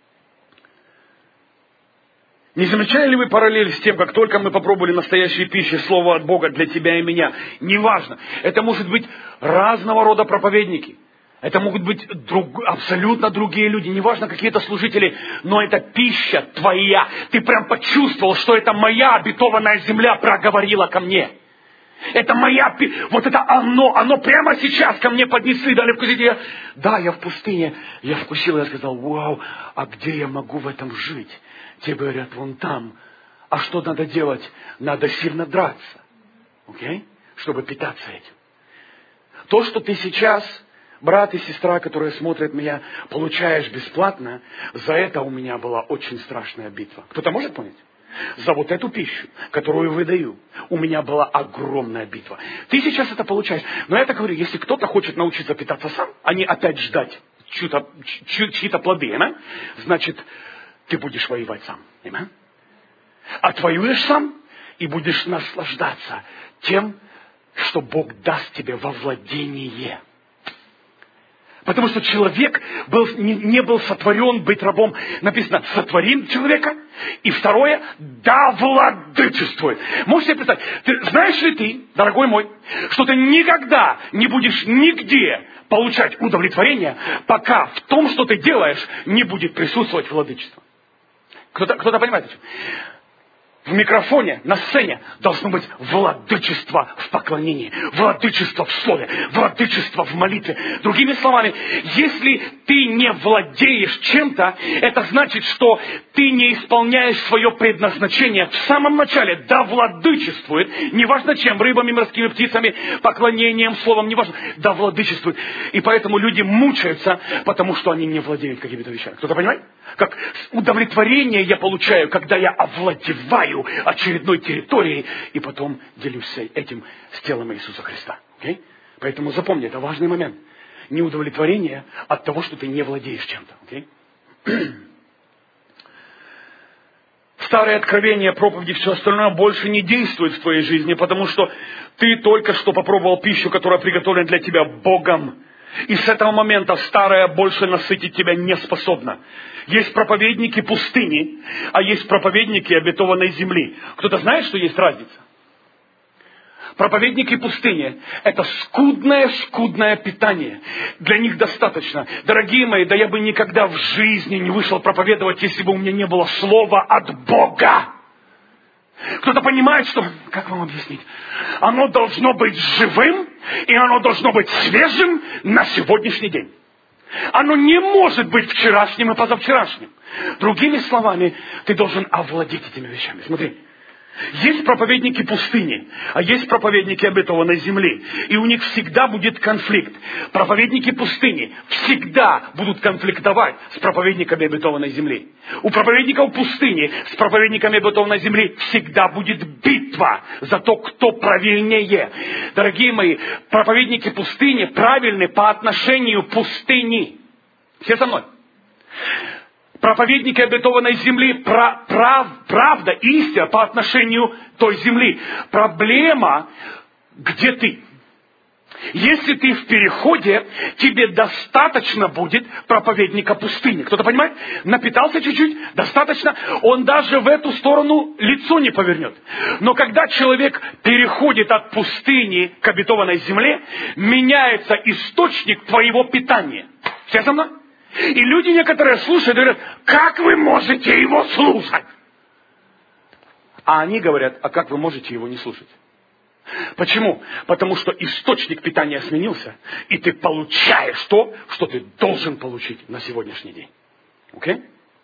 Не замечали ли вы параллель с тем, как только мы попробовали настоящей пищи, слово от Бога для тебя и меня? Неважно. Это может быть разного рода проповедники. Это могут быть абсолютно другие люди. Неважно, какие это служители, но это пища твоя. Ты прям почувствовал, что это моя обетованная земля проговорила ко мне. Это моя, вот это оно прямо сейчас ко мне поднесли, дали вкусить. Да, я в пустыне, я вкусил, я сказал: вау, а где я могу в этом жить? Те говорят: вон там. А что надо делать? Надо сильно драться, окей? Чтобы питаться этим. То, что ты сейчас, брат и сестра, которые смотрят меня, получаешь бесплатно, за это у меня была очень страшная битва. Кто-то может понять? За вот эту пищу, которую выдаю, у меня была огромная битва. Ты сейчас это получаешь. Но я так говорю, если кто-то хочет научиться питаться сам, а не опять ждать чьи-то плоды, значит, ты будешь воевать сам. Отвоюешь сам и будешь наслаждаться тем, что Бог даст тебе во владение. Потому что человек не был сотворен быть рабом. Написано: сотворим человека. И второе: да владычествует. Можете себе представить, знаешь ли ты, дорогой мой, что ты никогда не будешь нигде получать удовлетворение, пока в том, что ты делаешь, не будет присутствовать владычество. Кто-то понимает это? В микрофоне, на сцене должно быть владычество в поклонении, владычество в слове, владычество в молитве. Другими словами, если ты не владеешь чем-то, это значит, что ты не исполняешь свое предназначение в самом начале. Да владычествует, неважно чем, рыбами, морскими птицами, поклонением, словом, неважно, да владычествует. И поэтому люди мучаются, потому что они не владеют какими-то вещами. Кто-то понимает? Как удовлетворение я получаю, когда я овладеваю очередной территорией и потом делюсь этим с телом Иисуса Христа. Okay? Поэтому запомни, это важный момент. Не удовлетворение от того, что ты не владеешь чем-то. Okay? старые откровения, проповеди, все остальное больше не действует в твоей жизни, потому что ты только что попробовал пищу, которая приготовлена для тебя Богом. И с этого момента старое больше насытить тебя не способно. Есть проповедники пустыни, а есть проповедники обетованной земли. Кто-то знает, что есть разница? Проповедники пустыни – это скудное питание. Для них достаточно. Дорогие мои, да я бы никогда в жизни не вышел проповедовать, если бы у меня не было слова от Бога. Кто-то понимает, что, как вам объяснить, оно должно быть живым, и оно должно быть свежим на сегодняшний день. Оно не может быть вчерашним и позавчерашним. Другими словами, ты должен овладеть этими вещами. Смотри. Есть проповедники пустыни, а есть проповедники обетованной земли. И у них всегда будет конфликт. Проповедники пустыни всегда будут конфликтовать с проповедниками обетованной земли. У проповедников пустыни с проповедниками обетованной земли всегда будет битва за то, кто правильнее. Дорогие мои, проповедники пустыни правильны по отношению к пустыне. Все со мной? Проповедники обетованной земли, правда, истина по отношению к той земли. Проблема, где ты. Если ты в переходе, тебе достаточно будет проповедника пустыни. Кто-то понимает? Напитался чуть-чуть, достаточно. Он даже в эту сторону лицо не повернет. Но когда человек переходит от пустыни к обетованной земле, меняется источник твоего питания. Все со мной? И люди некоторые слушают и говорят, как вы можете его слушать? А они говорят, а как вы можете его не слушать? Почему? Потому что источник питания сменился, и ты получаешь то, что ты должен получить на сегодняшний день. Окей?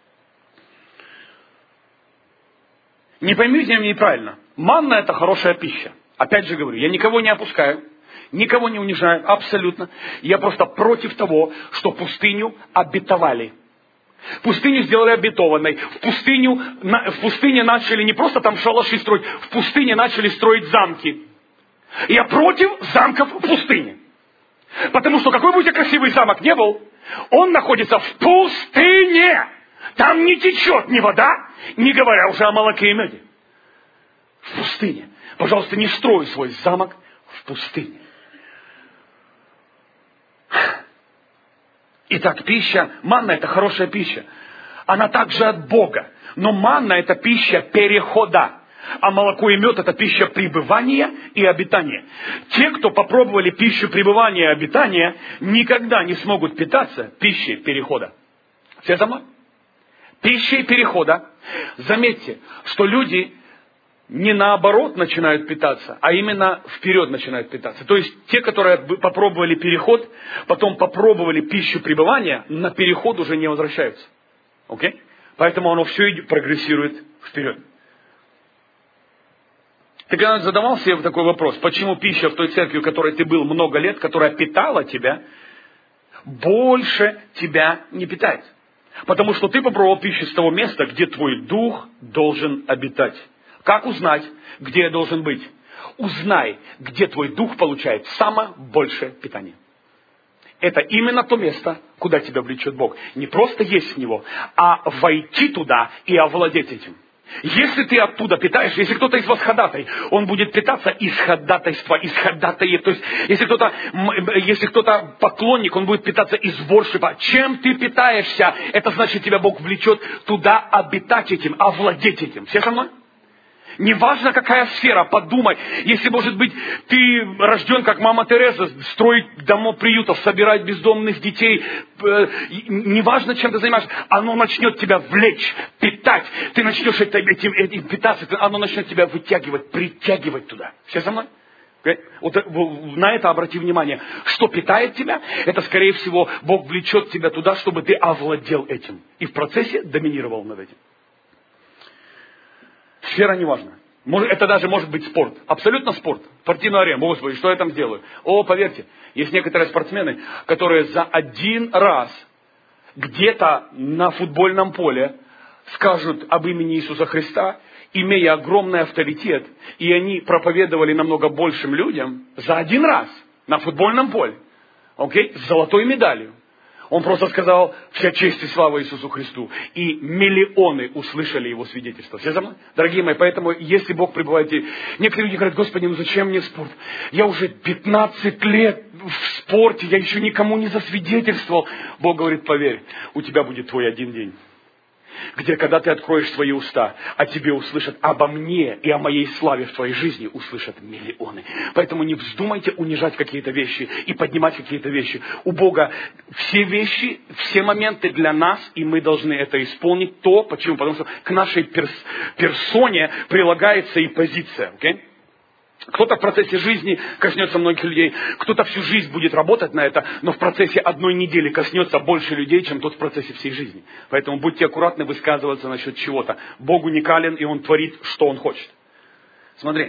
Не поймите меня неправильно. Манна – это хорошая пища. Опять же говорю, я никого не опускаю. Никого не унижаю, абсолютно. Я просто против того, что пустыню обетовали. Пустыню сделали обетованной. В пустыне начали не просто там шалаши строить, в пустыне начали строить замки. Я против замков в пустыне. Потому что какой бы у тебя красивый замок не был, он находится в пустыне. Там не течет ни вода, не говоря уже о молоке и меде. В пустыне. Пожалуйста, не строй свой замок в пустыне. Итак, пища, манна – это хорошая пища. Она также от Бога. Но манна – это пища перехода. А молоко и мед – это пища пребывания и обитания. Те, кто попробовали пищу пребывания и обитания, никогда не смогут питаться пищей перехода. Все за мной? Пищей перехода. Заметьте, что люди не наоборот начинают питаться, а именно вперед начинают питаться. То есть те, которые попробовали переход, потом попробовали пищу пребывания, на переход уже не возвращаются. Окей? Поэтому оно все прогрессирует вперед. Ты когда задавал себе такой вопрос, почему пища в той церкви, в которой ты был много лет, которая питала тебя, больше тебя не питает? Потому что ты попробовал пищу с того места, где твой дух должен обитать. Как узнать, где я должен быть? Узнай, где твой дух получает самое большее питание. Это именно то место, куда тебя влечет Бог. Не просто есть в него, а войти туда и овладеть этим. Если ты оттуда питаешь, если кто-то из вас ходатай, он будет питаться из ходатайства, из ходатаев. То есть, если кто-то поклонник, он будет питаться из воршипа. Чем ты питаешься, это значит, тебя Бог влечет туда обитать этим, овладеть этим. Все со мной? Неважно, какая сфера, подумай. Если, может быть, ты рожден, как мама Тереза, строить домов приютов, собирать бездомных детей, неважно, чем ты занимаешься, оно начнет тебя влечь, питать. Ты начнешь этим питаться, оно начнет тебя вытягивать, притягивать туда. Все со мной? Вот на это обрати внимание. Что питает тебя, это, скорее всего, Бог влечет тебя туда, чтобы ты овладел этим. И в процессе доминировал над этим. Сфера не важна. Это даже может быть спорт. Абсолютно спорт. Спортивная арена. Господи, что я там сделаю? Поверьте, есть некоторые спортсмены, которые за один раз где-то на футбольном поле скажут об имени Иисуса Христа, имея огромный авторитет, и они проповедовали намного большим людям за один раз на футбольном поле. Окей? С золотой медалью. Он просто сказал: вся честь и слава Иисусу Христу. И миллионы услышали его свидетельство. Все за мной? Дорогие мои, поэтому, если Бог пребывает... Некоторые люди говорят: Господи, ну зачем мне спорт? Я уже 15 лет в спорте, я еще никому не засвидетельствовал. Бог говорит: поверь, у тебя будет твой один день, где, когда ты откроешь свои уста, о тебе услышат, обо мне и о моей славе в твоей жизни услышат миллионы. Поэтому не вздумайте унижать какие-то вещи и поднимать какие-то вещи. У Бога все вещи, все моменты для нас, и мы должны это исполнить. Почему? Потому что к нашей персоне прилагается и позиция. Okay? Кто-то в процессе жизни коснется многих людей, кто-то всю жизнь будет работать на это, но в процессе одной недели коснется больше людей, чем тот в процессе всей жизни. Поэтому будьте аккуратны высказываться насчет чего-то. Бог уникален, и Он творит, что Он хочет. Смотри.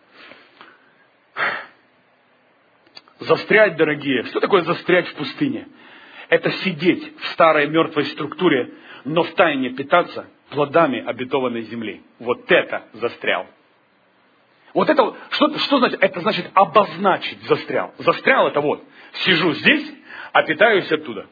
Застрять, дорогие. Что такое застрять в пустыне? Это сидеть в старой мертвой структуре, но втайне питаться плодами обетованной земли. Вот это застрял. Вот это, что значит? Это значит обозначить застрял. Застрял это вот. Сижу здесь, а питаюсь оттуда.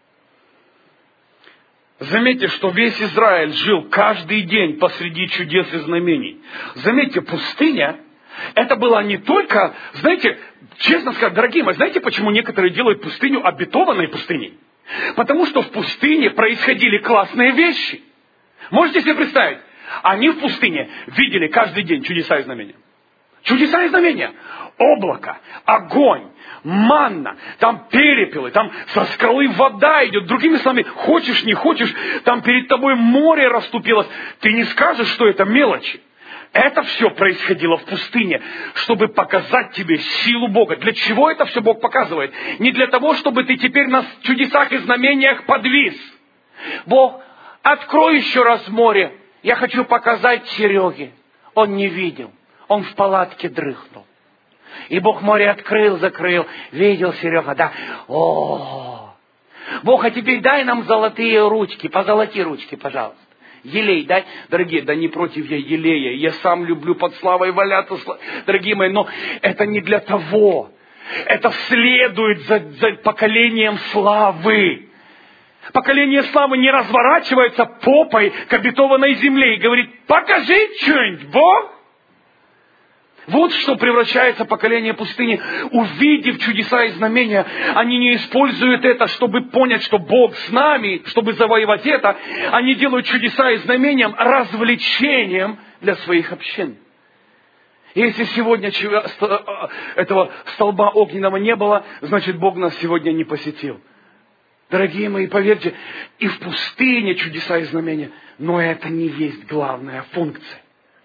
Заметьте, что весь Израиль жил каждый день посреди чудес и знамений. Заметьте, пустыня, это была не только, знаете, честно сказать, дорогие мои, знаете, почему некоторые делают пустыню обетованной пустыней? Потому что в пустыне происходили классные вещи. Можете себе представить? Они в пустыне видели каждый день чудеса и знамения. Чудеса и знамения. Облако, огонь, манна, там перепелы, там со скалы вода идет. Другими словами, хочешь, не хочешь, там перед тобой море расступилось. Ты не скажешь, что это мелочи. Это все происходило в пустыне, чтобы показать тебе силу Бога. Для чего это все Бог показывает? Не для того, чтобы ты теперь на чудесах и знамениях подвис. Бог, открой еще раз море. Я хочу показать Сереге. Он не видел. Он в палатке дрыхнул. И Бог море открыл, закрыл. Видел Серега, да? О, Бог, а теперь дай нам золотые ручки. Позолоти ручки, пожалуйста. Елей дай. Дорогие, да не против я елея. Я сам люблю под славой валяться. Дорогие мои, но это не для того. Это следует за поколением славы. Поколение славы не разворачивается попой к обетованной земле и говорит: покажи что-нибудь, Бог. Вот что превращается поколение пустыни. Увидев чудеса и знамения, они не используют это, чтобы понять, что Бог с нами, чтобы завоевать это. Они делают чудеса и знамения развлечением для своих общин. Если сегодня этого столба огненного не было, значит, Бог нас сегодня не посетил. Дорогие мои, поверьте, и в пустыне чудеса и знамения, но это не есть главная функция.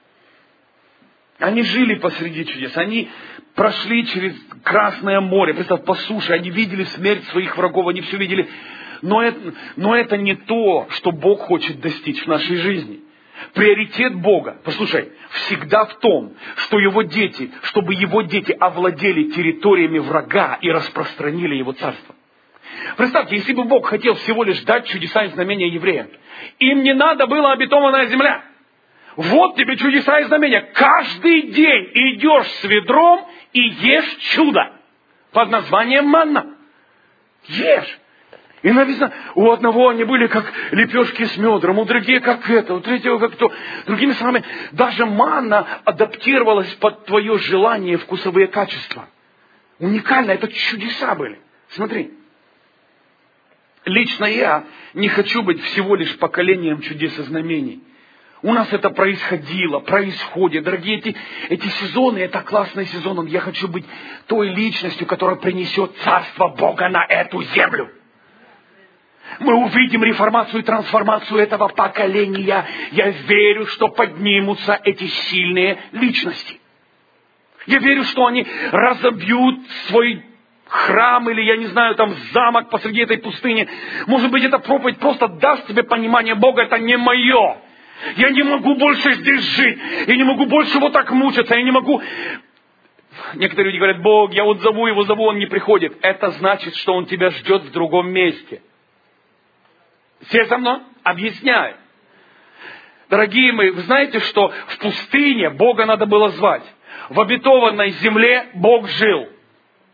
Они жили посреди чудес, они прошли через Красное море, представь, по суше, они видели смерть своих врагов, они все видели. Но это не то, что Бог хочет достичь в нашей жизни. Приоритет Бога, послушай, всегда в том, что чтобы Его дети овладели территориями врага и распространили Его царство. Представьте, если бы Бог хотел всего лишь дать чудеса и знамения евреям, им не надо было обетованная земля. Вот тебе чудеса и знамения. Каждый день идешь с ведром и ешь чудо под названием манна. Ешь. И написано, у одного они были как лепешки с медом, у других как это, у третьего как то. Другими словами, даже манна адаптировалась под твое желание и вкусовые качества. Уникально, это чудеса были. Смотри. Лично я не хочу быть всего лишь поколением чудес и знамений. У нас это происходит. Дорогие, эти сезоны, это классный сезон. Я хочу быть той личностью, которая принесет царство Бога на эту землю. Мы увидим реформацию и трансформацию этого поколения. Я верю, что поднимутся эти сильные личности. Я верю, что они разобьют свой храм или, я не знаю, там замок посреди этой пустыни. Может быть, эта проповедь просто даст тебе понимание: Бога, это не мое. Я не могу больше здесь жить. Я не могу больше вот так мучиться. Я не могу... Некоторые люди говорят: Бог, я вот зову его, он не приходит. Это значит, что он тебя ждет в другом месте. Все со мной? Объясняю. Дорогие мои, вы знаете, что в пустыне Бога надо было звать. В обетованной земле Бог жил.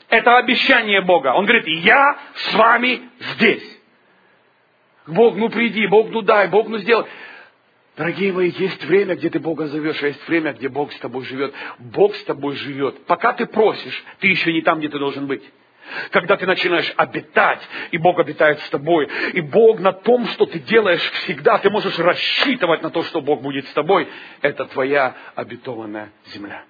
Это обещание Бога. Он говорит, я с вами здесь. Бог, ну приди, Бог, ну дай, Бог, ну сделай. Дорогие мои, есть время, где ты Бога зовешь, а есть время, где Бог с тобой живет. Бог с тобой живет. Пока ты просишь, ты еще не там, где ты должен быть. Когда ты начинаешь обитать, и Бог обитает с тобой, и Бог на том, что ты делаешь всегда, ты можешь рассчитывать на то, что Бог будет с тобой, это твоя обетованная земля.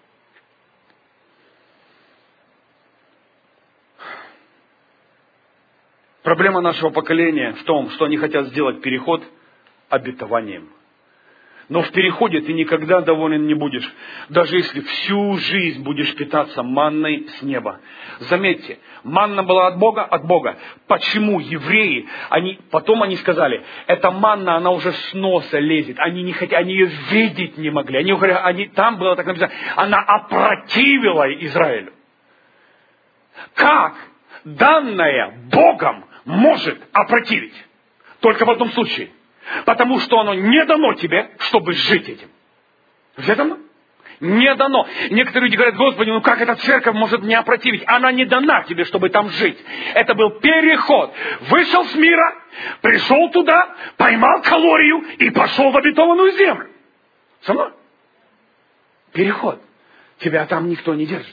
Проблема нашего поколения в том, что они хотят сделать переход обетованием. Но в переходе ты никогда доволен не будешь, даже если всю жизнь будешь питаться манной с неба. Заметьте, манна была от Бога. Почему евреи, потом они сказали, эта манна, она уже с носа лезет, они не хотят, они ее видеть не могли. Там было так написано, она опротивила Израилю. Как данное Богом может опротивить? Только в одном случае. Потому что оно не дано тебе, чтобы жить этим. Все дано? Не дано. Некоторые люди говорят, Господи, ну как эта церковь может мне опротивить? Она не дана тебе, чтобы там жить. Это был переход. Вышел с мира, пришел туда, поймал калорию и пошел в обетованную землю. Со мной? Переход. Тебя там никто не держит.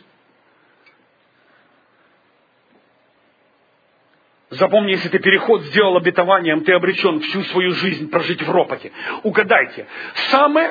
Запомни, если ты переход сделал обетованием, ты обречен всю свою жизнь прожить в ропоте. Угадайте, самое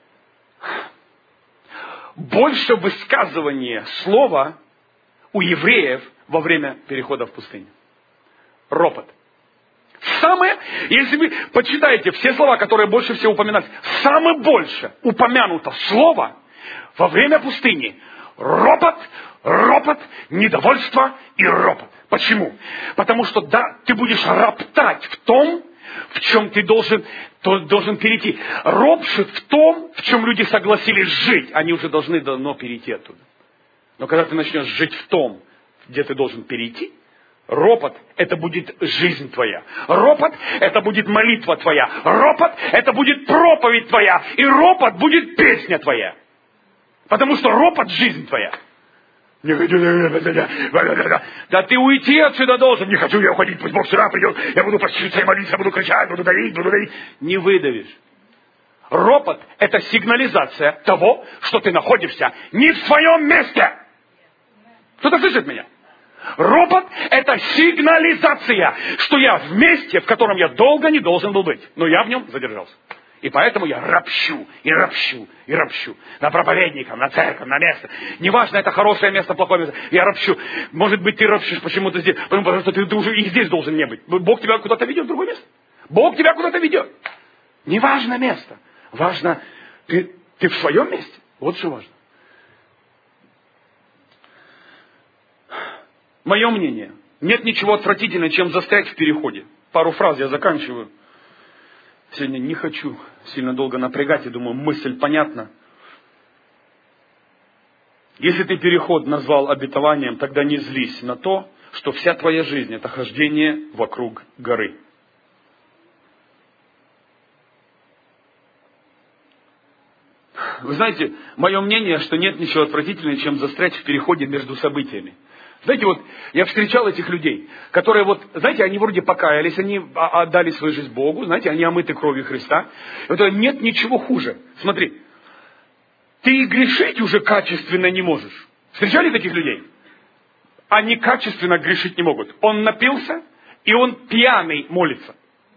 больше высказывание слова у евреев во время перехода в пустыню. Ропот. Самое, если вы почитаете все слова, которые больше всего упоминаются, самое больше упомянуто слово во время пустыни. Ропот, недовольство и ропот. Почему? Потому что ты будешь роптать в том, в чем ты должен перейти. Ропщут в том, в чем люди согласились жить. Они уже должны давно перейти оттуда. Но когда ты начнешь жить в том, где ты должен перейти, ропот – это будет жизнь твоя. Ропот – это будет молитва твоя. Ропот – это будет проповедь твоя. И ропот будет песня твоя. Потому что ропот – жизнь твоя. Не хочу, да ты уйти отсюда должен. Не хочу я уходить, пусть Бог сюда придет. Я буду поститься и молиться, буду кричать, буду давить. Не выдавишь. Ропот – это сигнализация того, что ты находишься не в своем месте. Кто-то слышит меня? Ропот – это сигнализация, что я в месте, в котором я долго не должен был быть. Но я в нем задержался. И поэтому я ропщу. На проповедника, на церковь, на место. Неважно, это хорошее место, плохое место. Я ропщу. Может быть, ты ропщешь почему-то здесь, потому что ты уже и здесь должен не быть. Бог тебя куда-то ведет в другое место. Бог тебя куда-то ведет. Неважно место. Важно, ты в своем месте. Вот что важно. Мое мнение. Нет ничего отвратительного, чем застрять в переходе. Пару фраз я заканчиваю. Сегодня не хочу сильно долго напрягать, я думаю, мысль понятна. Если ты переход назвал обетованием, тогда не злись на то, что вся твоя жизнь – это хождение вокруг горы. Вы знаете, мое мнение, что нет ничего отвратительного, чем застрять в переходе между событиями. Знаете, вот я встречал этих людей, которые знаете, они вроде покаялись, они отдали свою жизнь Богу, знаете, они омыты кровью Христа. Это нет ничего хуже. Смотри, ты грешить уже качественно не можешь. Встречали таких людей? Они качественно грешить не могут. Он напился, и он пьяный молится.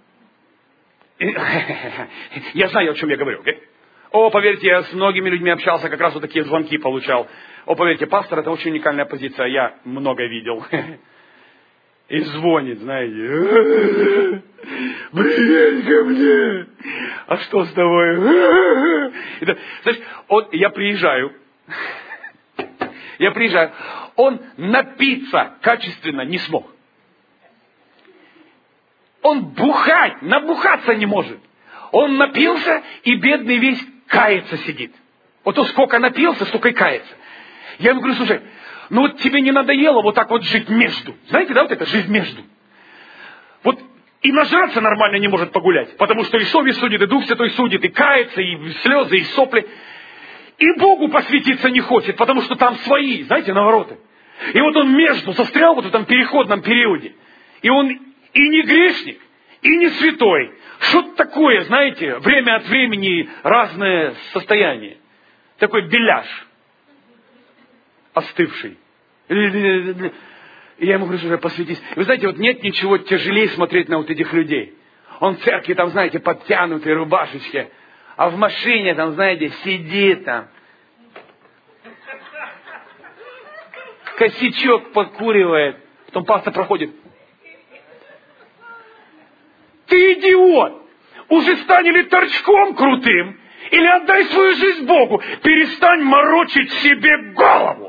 Я знаю, о чем я говорю. Поверьте, я с многими людьми общался, как раз вот такие звонки получал. Поверьте, пастор, это очень уникальная позиция, я много видел. И звонит, знаете. Приедь ко мне. А что с тобой? Знаешь, я приезжаю. Он напиться качественно не смог. Он набухаться не может. Он напился, и бедный весь кается сидит. Вот он сколько напился, столько и кается. Я ему говорю, слушай, ну вот тебе не надоело вот так вот жить между? Знаете, да, вот это жизнь между. Вот и нажраться нормально не может погулять, потому что и совесть судит, и Дух Святой судит, и кается, и слезы, и сопли. И Богу посвятиться не хочет, потому что там свои, знаете, навороты. И вот он между застрял вот в этом переходном периоде. И он и не грешник, и не святой. Что-то такое, знаете, время от времени разные состояния. Такой беляш. Остывший. И я ему говорю, что посвятись. Вы знаете, вот нет ничего тяжелее смотреть на вот этих людей. Он в церкви, там, знаете, подтянутые рубашечки. А в машине, там, знаете, сидит там. Косячок подкуривает. Потом пастор проходит. Ты идиот! Уже стань или торчком крутым, или отдай свою жизнь Богу. Перестань морочить себе голову.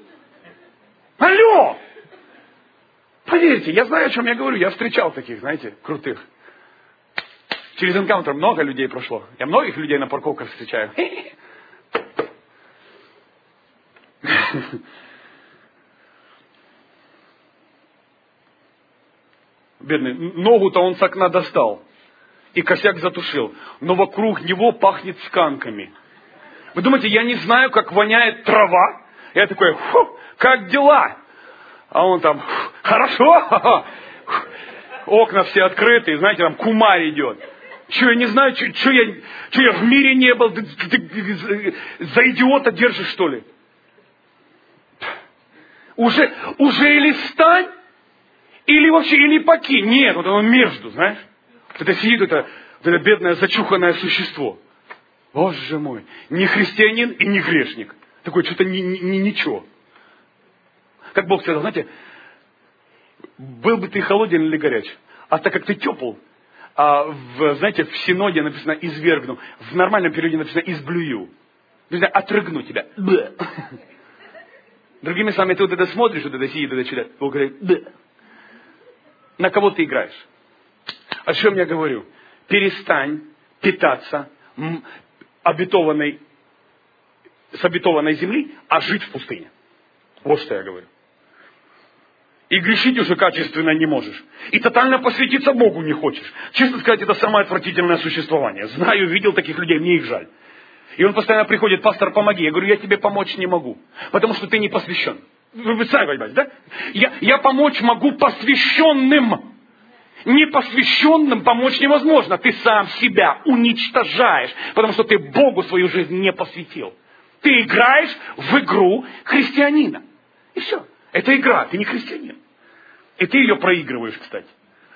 Алло! Поверьте, я знаю, о чем я говорю. Я встречал таких, знаете, крутых. Через энкаунтер много людей прошло. Я многих людей на парковках встречаю. Бедный, ногу-то он с окна достал. И косяк затушил. Но вокруг него пахнет сканками. Вы думаете, я не знаю, как воняет трава? Я такой, фу, как дела? А он там, хорошо? Окна все открыты, знаете, там кумарь идет. Что, я не знаю, что я в мире не был? Ты за идиота держишь, что ли? Уже или стань, или вообще, или покинь. Нет, вот он между, знаешь. Это сидит, это бедное зачуханное существо. Боже мой, не христианин и не грешник. Такой что-то ничего. Как Бог сказал, знаете, был бы ты холоден или горяч, а так как ты тепл, знаете, в синоде написано извергну, в нормальном переводе написано изблюю. Написано отрыгну тебя. Бэ. Другими словами, ты вот это смотришь, вот это сидит, это чудо. Бог говорит, бэ. На кого ты играешь? О чем я говорю? Перестань питаться с обетованной земли, а жить в пустыне. Вот что я говорю. И грешить уже качественно не можешь. И тотально посвятиться Богу не хочешь. Честно сказать, это самое отвратительное существование. Знаю, видел таких людей, мне их жаль. И он постоянно приходит, пастор, помоги. Я говорю, я тебе помочь не могу. Потому что ты не посвящен. Вы сами понимаете, да? Я помочь могу посвященным. Непосвященным помочь невозможно. Ты сам себя уничтожаешь. Потому что ты Богу свою жизнь не посвятил. Ты играешь в игру христианина. И все. Это игра, ты не христианин. И ты ее проигрываешь, кстати.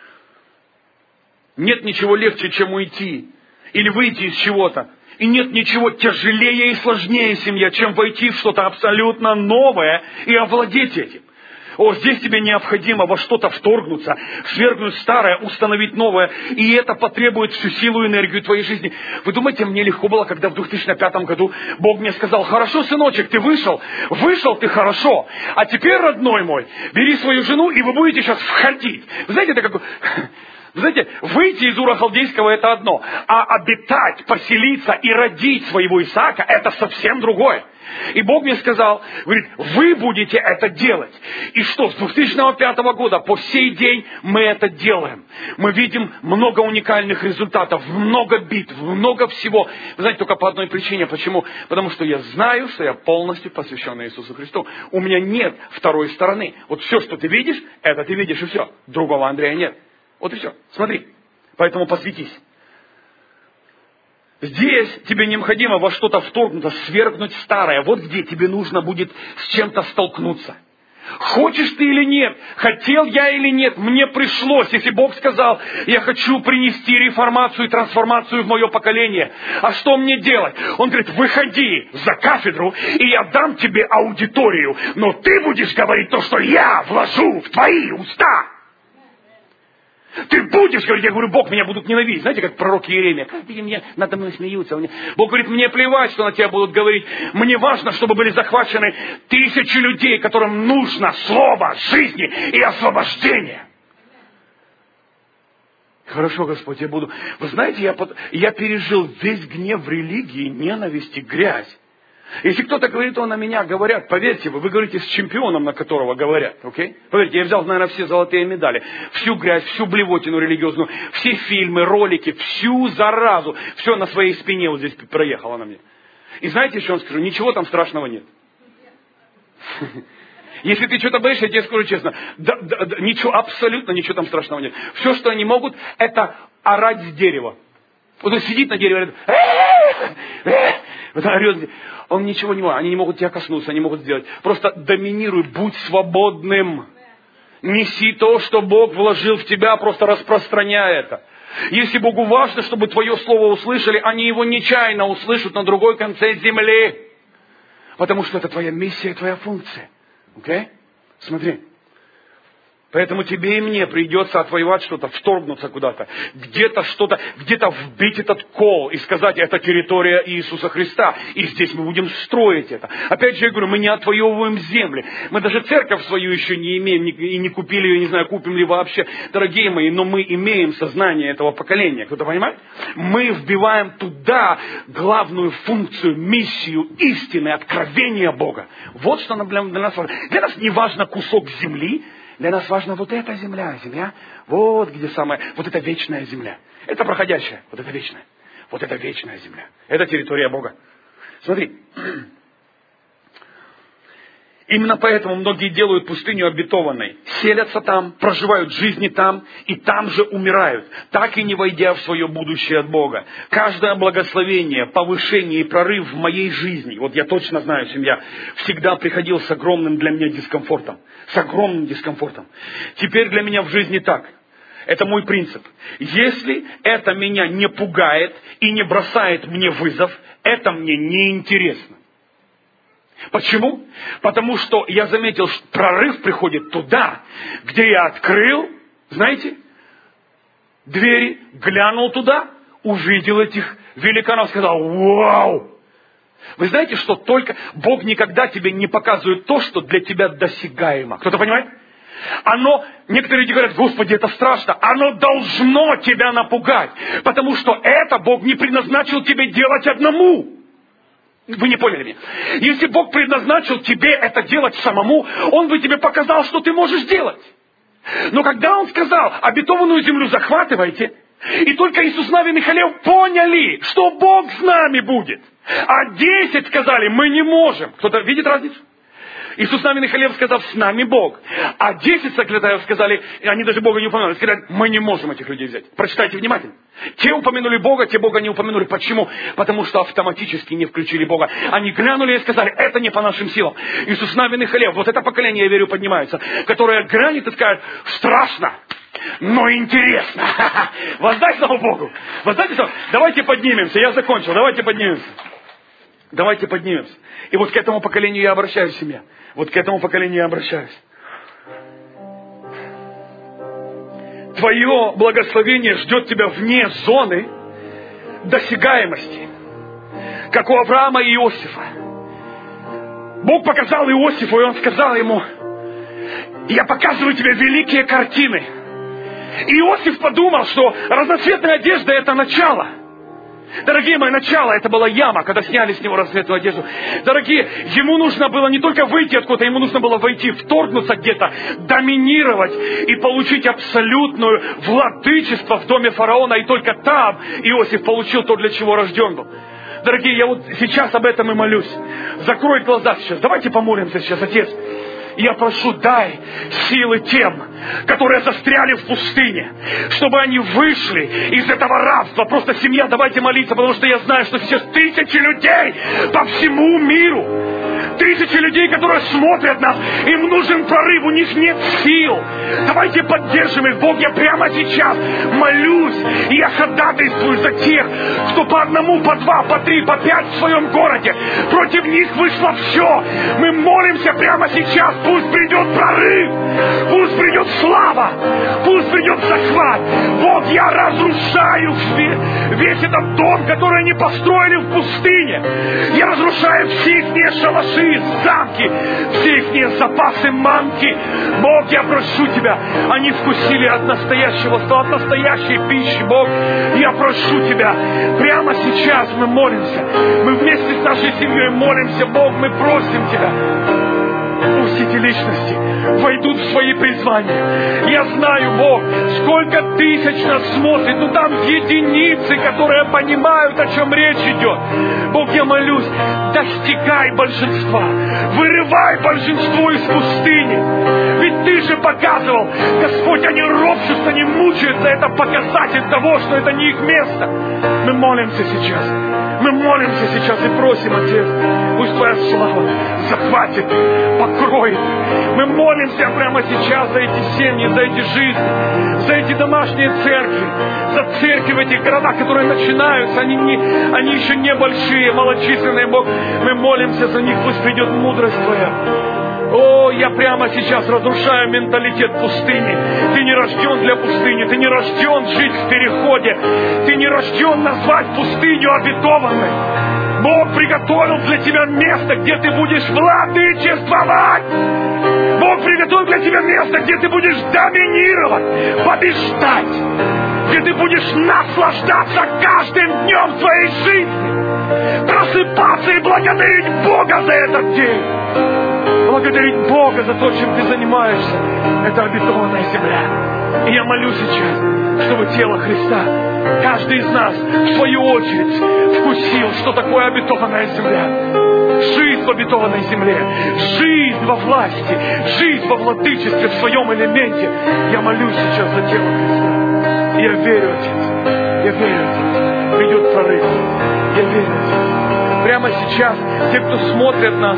Нет ничего легче, чем уйти. Или выйти из чего-то. И нет ничего тяжелее и сложнее, семья, чем войти в что-то абсолютно новое и овладеть этим. О, здесь тебе необходимо во что-то вторгнуться, свергнуть старое, установить новое. И это потребует всю силу и энергию твоей жизни. Вы думаете, мне легко было, когда в 2005 году Бог мне сказал, хорошо, сыночек, ты вышел ты хорошо. А теперь, родной мой, бери свою жену, и вы будете сейчас входить. Вы знаете, это как... Вы знаете, выйти из Ура Халдейского это одно, а обитать, поселиться и родить своего Исаака это совсем другое. И Бог мне сказал, говорит, вы будете это делать. И что, с 2005 года по сей день мы это делаем. Мы видим много уникальных результатов, много битв, много всего. Вы знаете, только по одной причине. Почему? Потому что я знаю, что я полностью посвящен Иисусу Христу. У меня нет второй стороны. Вот все, что ты видишь, это ты видишь и все. Другого Андрея нет. Вот и все. Смотри. Поэтому посвятись. Здесь тебе необходимо во что-то вторгнуться, свергнуть старое. Вот где тебе нужно будет с чем-то столкнуться. Хочешь ты или нет, хотел я или нет, мне пришлось. Если Бог сказал, я хочу принести реформацию и трансформацию в мое поколение. А что мне делать? Он говорит, выходи за кафедру, и я дам тебе аудиторию. Но ты будешь говорить то, что я вложу в твои уста. Ты будешь говорить, я говорю, Бог, меня будут ненавидеть. Знаете, как пророк Иеремия, как мне надо мной смеются. Бог говорит, мне плевать, что на тебя будут говорить. Мне важно, чтобы были захвачены 1000 людей, которым нужно слово жизни и освобождения. Хорошо, Господь, я буду. Вы знаете, я пережил весь гнев религии, ненависть и грязь. Если кто-то говорит, он на меня говорят, поверьте, вы говорите с чемпионом, на которого говорят. Okay? Поверьте, я взял, наверное, все золотые медали, всю грязь, всю блевотину религиозную, все фильмы, ролики, всю заразу, все на своей спине вот здесь проехало на мне. И знаете, что я вам скажу? Ничего там страшного нет. Если ты что-то боишься, я тебе скажу честно, ничего, абсолютно ничего там страшного нет. Все, что они могут, это орать с дерева. Вот он сидит на дереве и говорит, вот он орет. Он ничего не может, они не могут тебя коснуться, они могут сделать. Просто доминируй, будь свободным. Неси то, что Бог вложил в тебя, просто распространяй это. Если Богу важно, чтобы твое слово услышали, они его нечаянно услышат на другой конце земли. Потому что это твоя миссия, твоя функция. Окей? Смотри. Поэтому тебе и мне придется отвоевать что-то, вторгнуться куда-то, где-то что-то, где-то вбить этот кол и сказать, это территория Иисуса Христа. И здесь мы будем строить это. Опять же, я говорю, мы не отвоевываем земли. Мы даже церковь свою еще не имеем и не купили ее, не знаю, купим ли вообще, дорогие мои, но мы имеем сознание этого поколения. Кто-то понимает? Мы вбиваем туда главную функцию, миссию истины, откровения Бога. Вот что для нас важно. Для нас не важно кусок земли. Для нас важна вот эта земля, вот где самая, вот эта вечная земля. Это проходящая, вот это вечная. Вот это вечная земля. Это территория Бога. Смотри. Именно поэтому многие делают пустыню обетованной. Селятся там, проживают жизни там, и там же умирают, так и не войдя в свое будущее от Бога. Каждое благословение, повышение и прорыв в моей жизни, вот я точно знаю, семья, всегда приходил с огромным для меня дискомфортом. С огромным дискомфортом. Теперь для меня в жизни так. Это мой принцип. Если это меня не пугает и не бросает мне вызов, это мне не интересно. Почему? Потому что я заметил, что прорыв приходит туда, где я открыл, знаете, двери, глянул туда, увидел этих великанов, сказал, вау! Вы знаете, что только Бог никогда тебе не показывает то, что для тебя досягаемо. Кто-то понимает? Некоторые люди говорят, Господи, это страшно. Оно должно тебя напугать. Потому что это Бог не предназначил тебе делать одному. Вы не поняли меня. Если Бог предназначил тебе это делать самому, Он бы тебе показал, что ты можешь делать. Но когда Он сказал, обетованную землю захватывайте, и только Иисус, Навин и Халев поняли, что Бог с нами будет. А 10 сказали, мы не можем. Кто-то видит разницу? Иисус, Навин и Халев сказал, с нами Бог. А 10 соглядатаев сказали, и они даже Бога не упомянули, сказали, мы не можем этих людей взять. Прочитайте внимательно. Те упомянули Бога, те Бога не упомянули. Почему? Потому что автоматически не включили Бога. Они глянули и сказали, это не по нашим силам. Иисус, Навин и Халев, вот это поколение, я верю, поднимается, которое глянет и скажет, страшно, но интересно. Воздай славу Богу. Воздайте славу. Давайте поднимемся. Я закончил. Давайте поднимемся. Давайте поднимемся. И вот к этому поколению я обращаюсь, семья. Вот к этому поколению я обращаюсь. Твое благословение ждет тебя вне зоны досягаемости. Как у Авраама и Иосифа. Бог показал Иосифу, и он сказал ему, я показываю тебе великие картины. И Иосиф подумал, что разноцветная одежда это начало. Дорогие мои, начало это была яма, когда сняли с него разноцветную одежду. Дорогие, ему нужно было не только выйти откуда-то, ему нужно было войти, вторгнуться где-то, доминировать и получить абсолютное владычество в доме фараона. И только там Иосиф получил то, для чего рожден был. Дорогие, я вот сейчас об этом и молюсь. Закрой глаза сейчас. Давайте помолимся сейчас, Отец. Я прошу, дай силы тем, которые застряли в пустыне, чтобы они вышли из этого рабства. Просто, семья, давайте молиться, потому что я знаю, что сейчас тысячи людей по всему миру. Тысячи людей, которые смотрят нас, им нужен прорыв, у них нет сил. Давайте поддержим их. Бог, я прямо сейчас молюсь, и я ходатайствую за тех, кто по одному, по два, по три, по пять в своем городе. Против них вышло все. Мы молимся прямо сейчас. Пусть придет прорыв, пусть придет слава, пусть придет захват. Бог, я разрушаю весь этот дом, который они построили в пустыне. Я разрушаю все их шалаши, замки, все их запасы манки. Бог, я прошу Тебя, они вкусили от настоящего стола, от настоящей пищи. Бог, я прошу Тебя, прямо сейчас мы молимся. Мы вместе с нашей семьей молимся. Бог, мы просим Тебя. Пусть эти личности войдут в свои призвания. Я знаю, Бог, сколько тысяч нас смотрит, но там единицы, которые понимают, о чем речь идет. Бог, я молюсь, достигай большинства, вырывай большинство из пустыни. Ведь Ты же показывал, Господь, они ропщут, они мучаются, это показатель того, что это не их место. Мы молимся сейчас. Мы молимся сейчас и просим, Отец, пусть Твоя слава захватит, покроет. Мы молимся прямо сейчас за эти семьи, за эти жизни, за эти домашние церкви, за церкви в этих городах, которые начинаются, они еще небольшие, малочисленные, Бог. Мы молимся за них, пусть придет мудрость Твоя. О, я прямо сейчас разрушаю менталитет пустыни. Ты не рожден для пустыни, ты не рожден жить в переходе, ты не рожден назвать пустыню обетованной. Бог приготовил для тебя место, где ты будешь владычествовать. Бог приготовил для тебя место, где ты будешь доминировать, побеждать, где ты будешь наслаждаться каждым днем своей жизни, просыпаться и благодарить Бога за этот день. Благодарить Бога за то, чем ты занимаешься. Это обетованная земля. И я молюсь сейчас, чтобы тело Христа, каждый из нас, в свою очередь, вкусил, что такое обетованная земля. Жизнь в обетованной земле, жизнь во власти, жизнь во владычестве в своем элементе. Я молюсь сейчас за тело Христа. И я верю, Отец, я верю, Отец, придет прорыв. Я верю, Отец. Прямо сейчас, те, кто смотрят нас,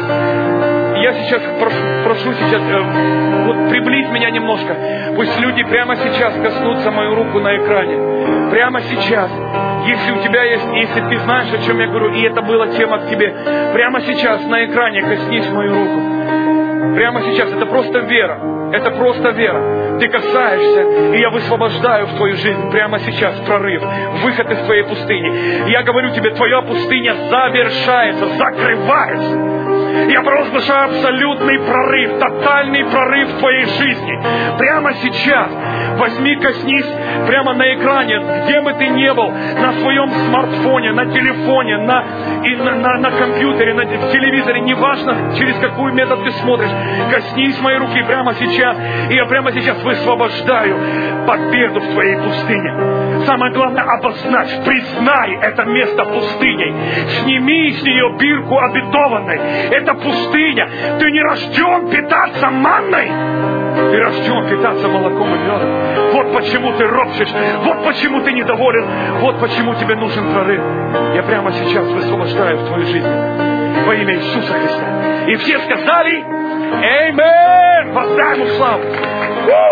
я сейчас прошу сейчас, вот приблизь меня немножко. Пусть люди прямо сейчас коснутся мою руку на экране. Прямо сейчас. Если у тебя есть, если ты знаешь, о чем я говорю, и это была тема к тебе, прямо сейчас на экране коснись мою руку. Прямо сейчас. Это просто вера. Это просто вера. Ты касаешься, и я высвобождаю в твою жизнь прямо сейчас прорыв, выход из твоей пустыни. Я говорю тебе, твоя пустыня завершается, закрывается. Я провозглашаю абсолютный прорыв, тотальный прорыв в твоей жизни. Прямо сейчас возьми, коснись прямо на экране, где бы ты ни был, на своем смартфоне, на телефоне, на компьютере, в телевизоре, неважно, через какой метод ты смотришь. Коснись моей руки прямо сейчас, и я прямо сейчас высвобождаю победу в твоей пустыне. Самое главное, обозначь, признай это место пустыней. Сними с нее бирку обетованной. Это пустыня. Ты не рожден питаться манной. Ты рожден питаться молоком и медом. Вот почему ты ропщешь. Вот почему ты недоволен. Вот почему тебе нужен прорыв. Я прямо сейчас высвобождаю в твою жизнь во имя Иисуса Христа. И все сказали: Аминь! Воздай ему славу.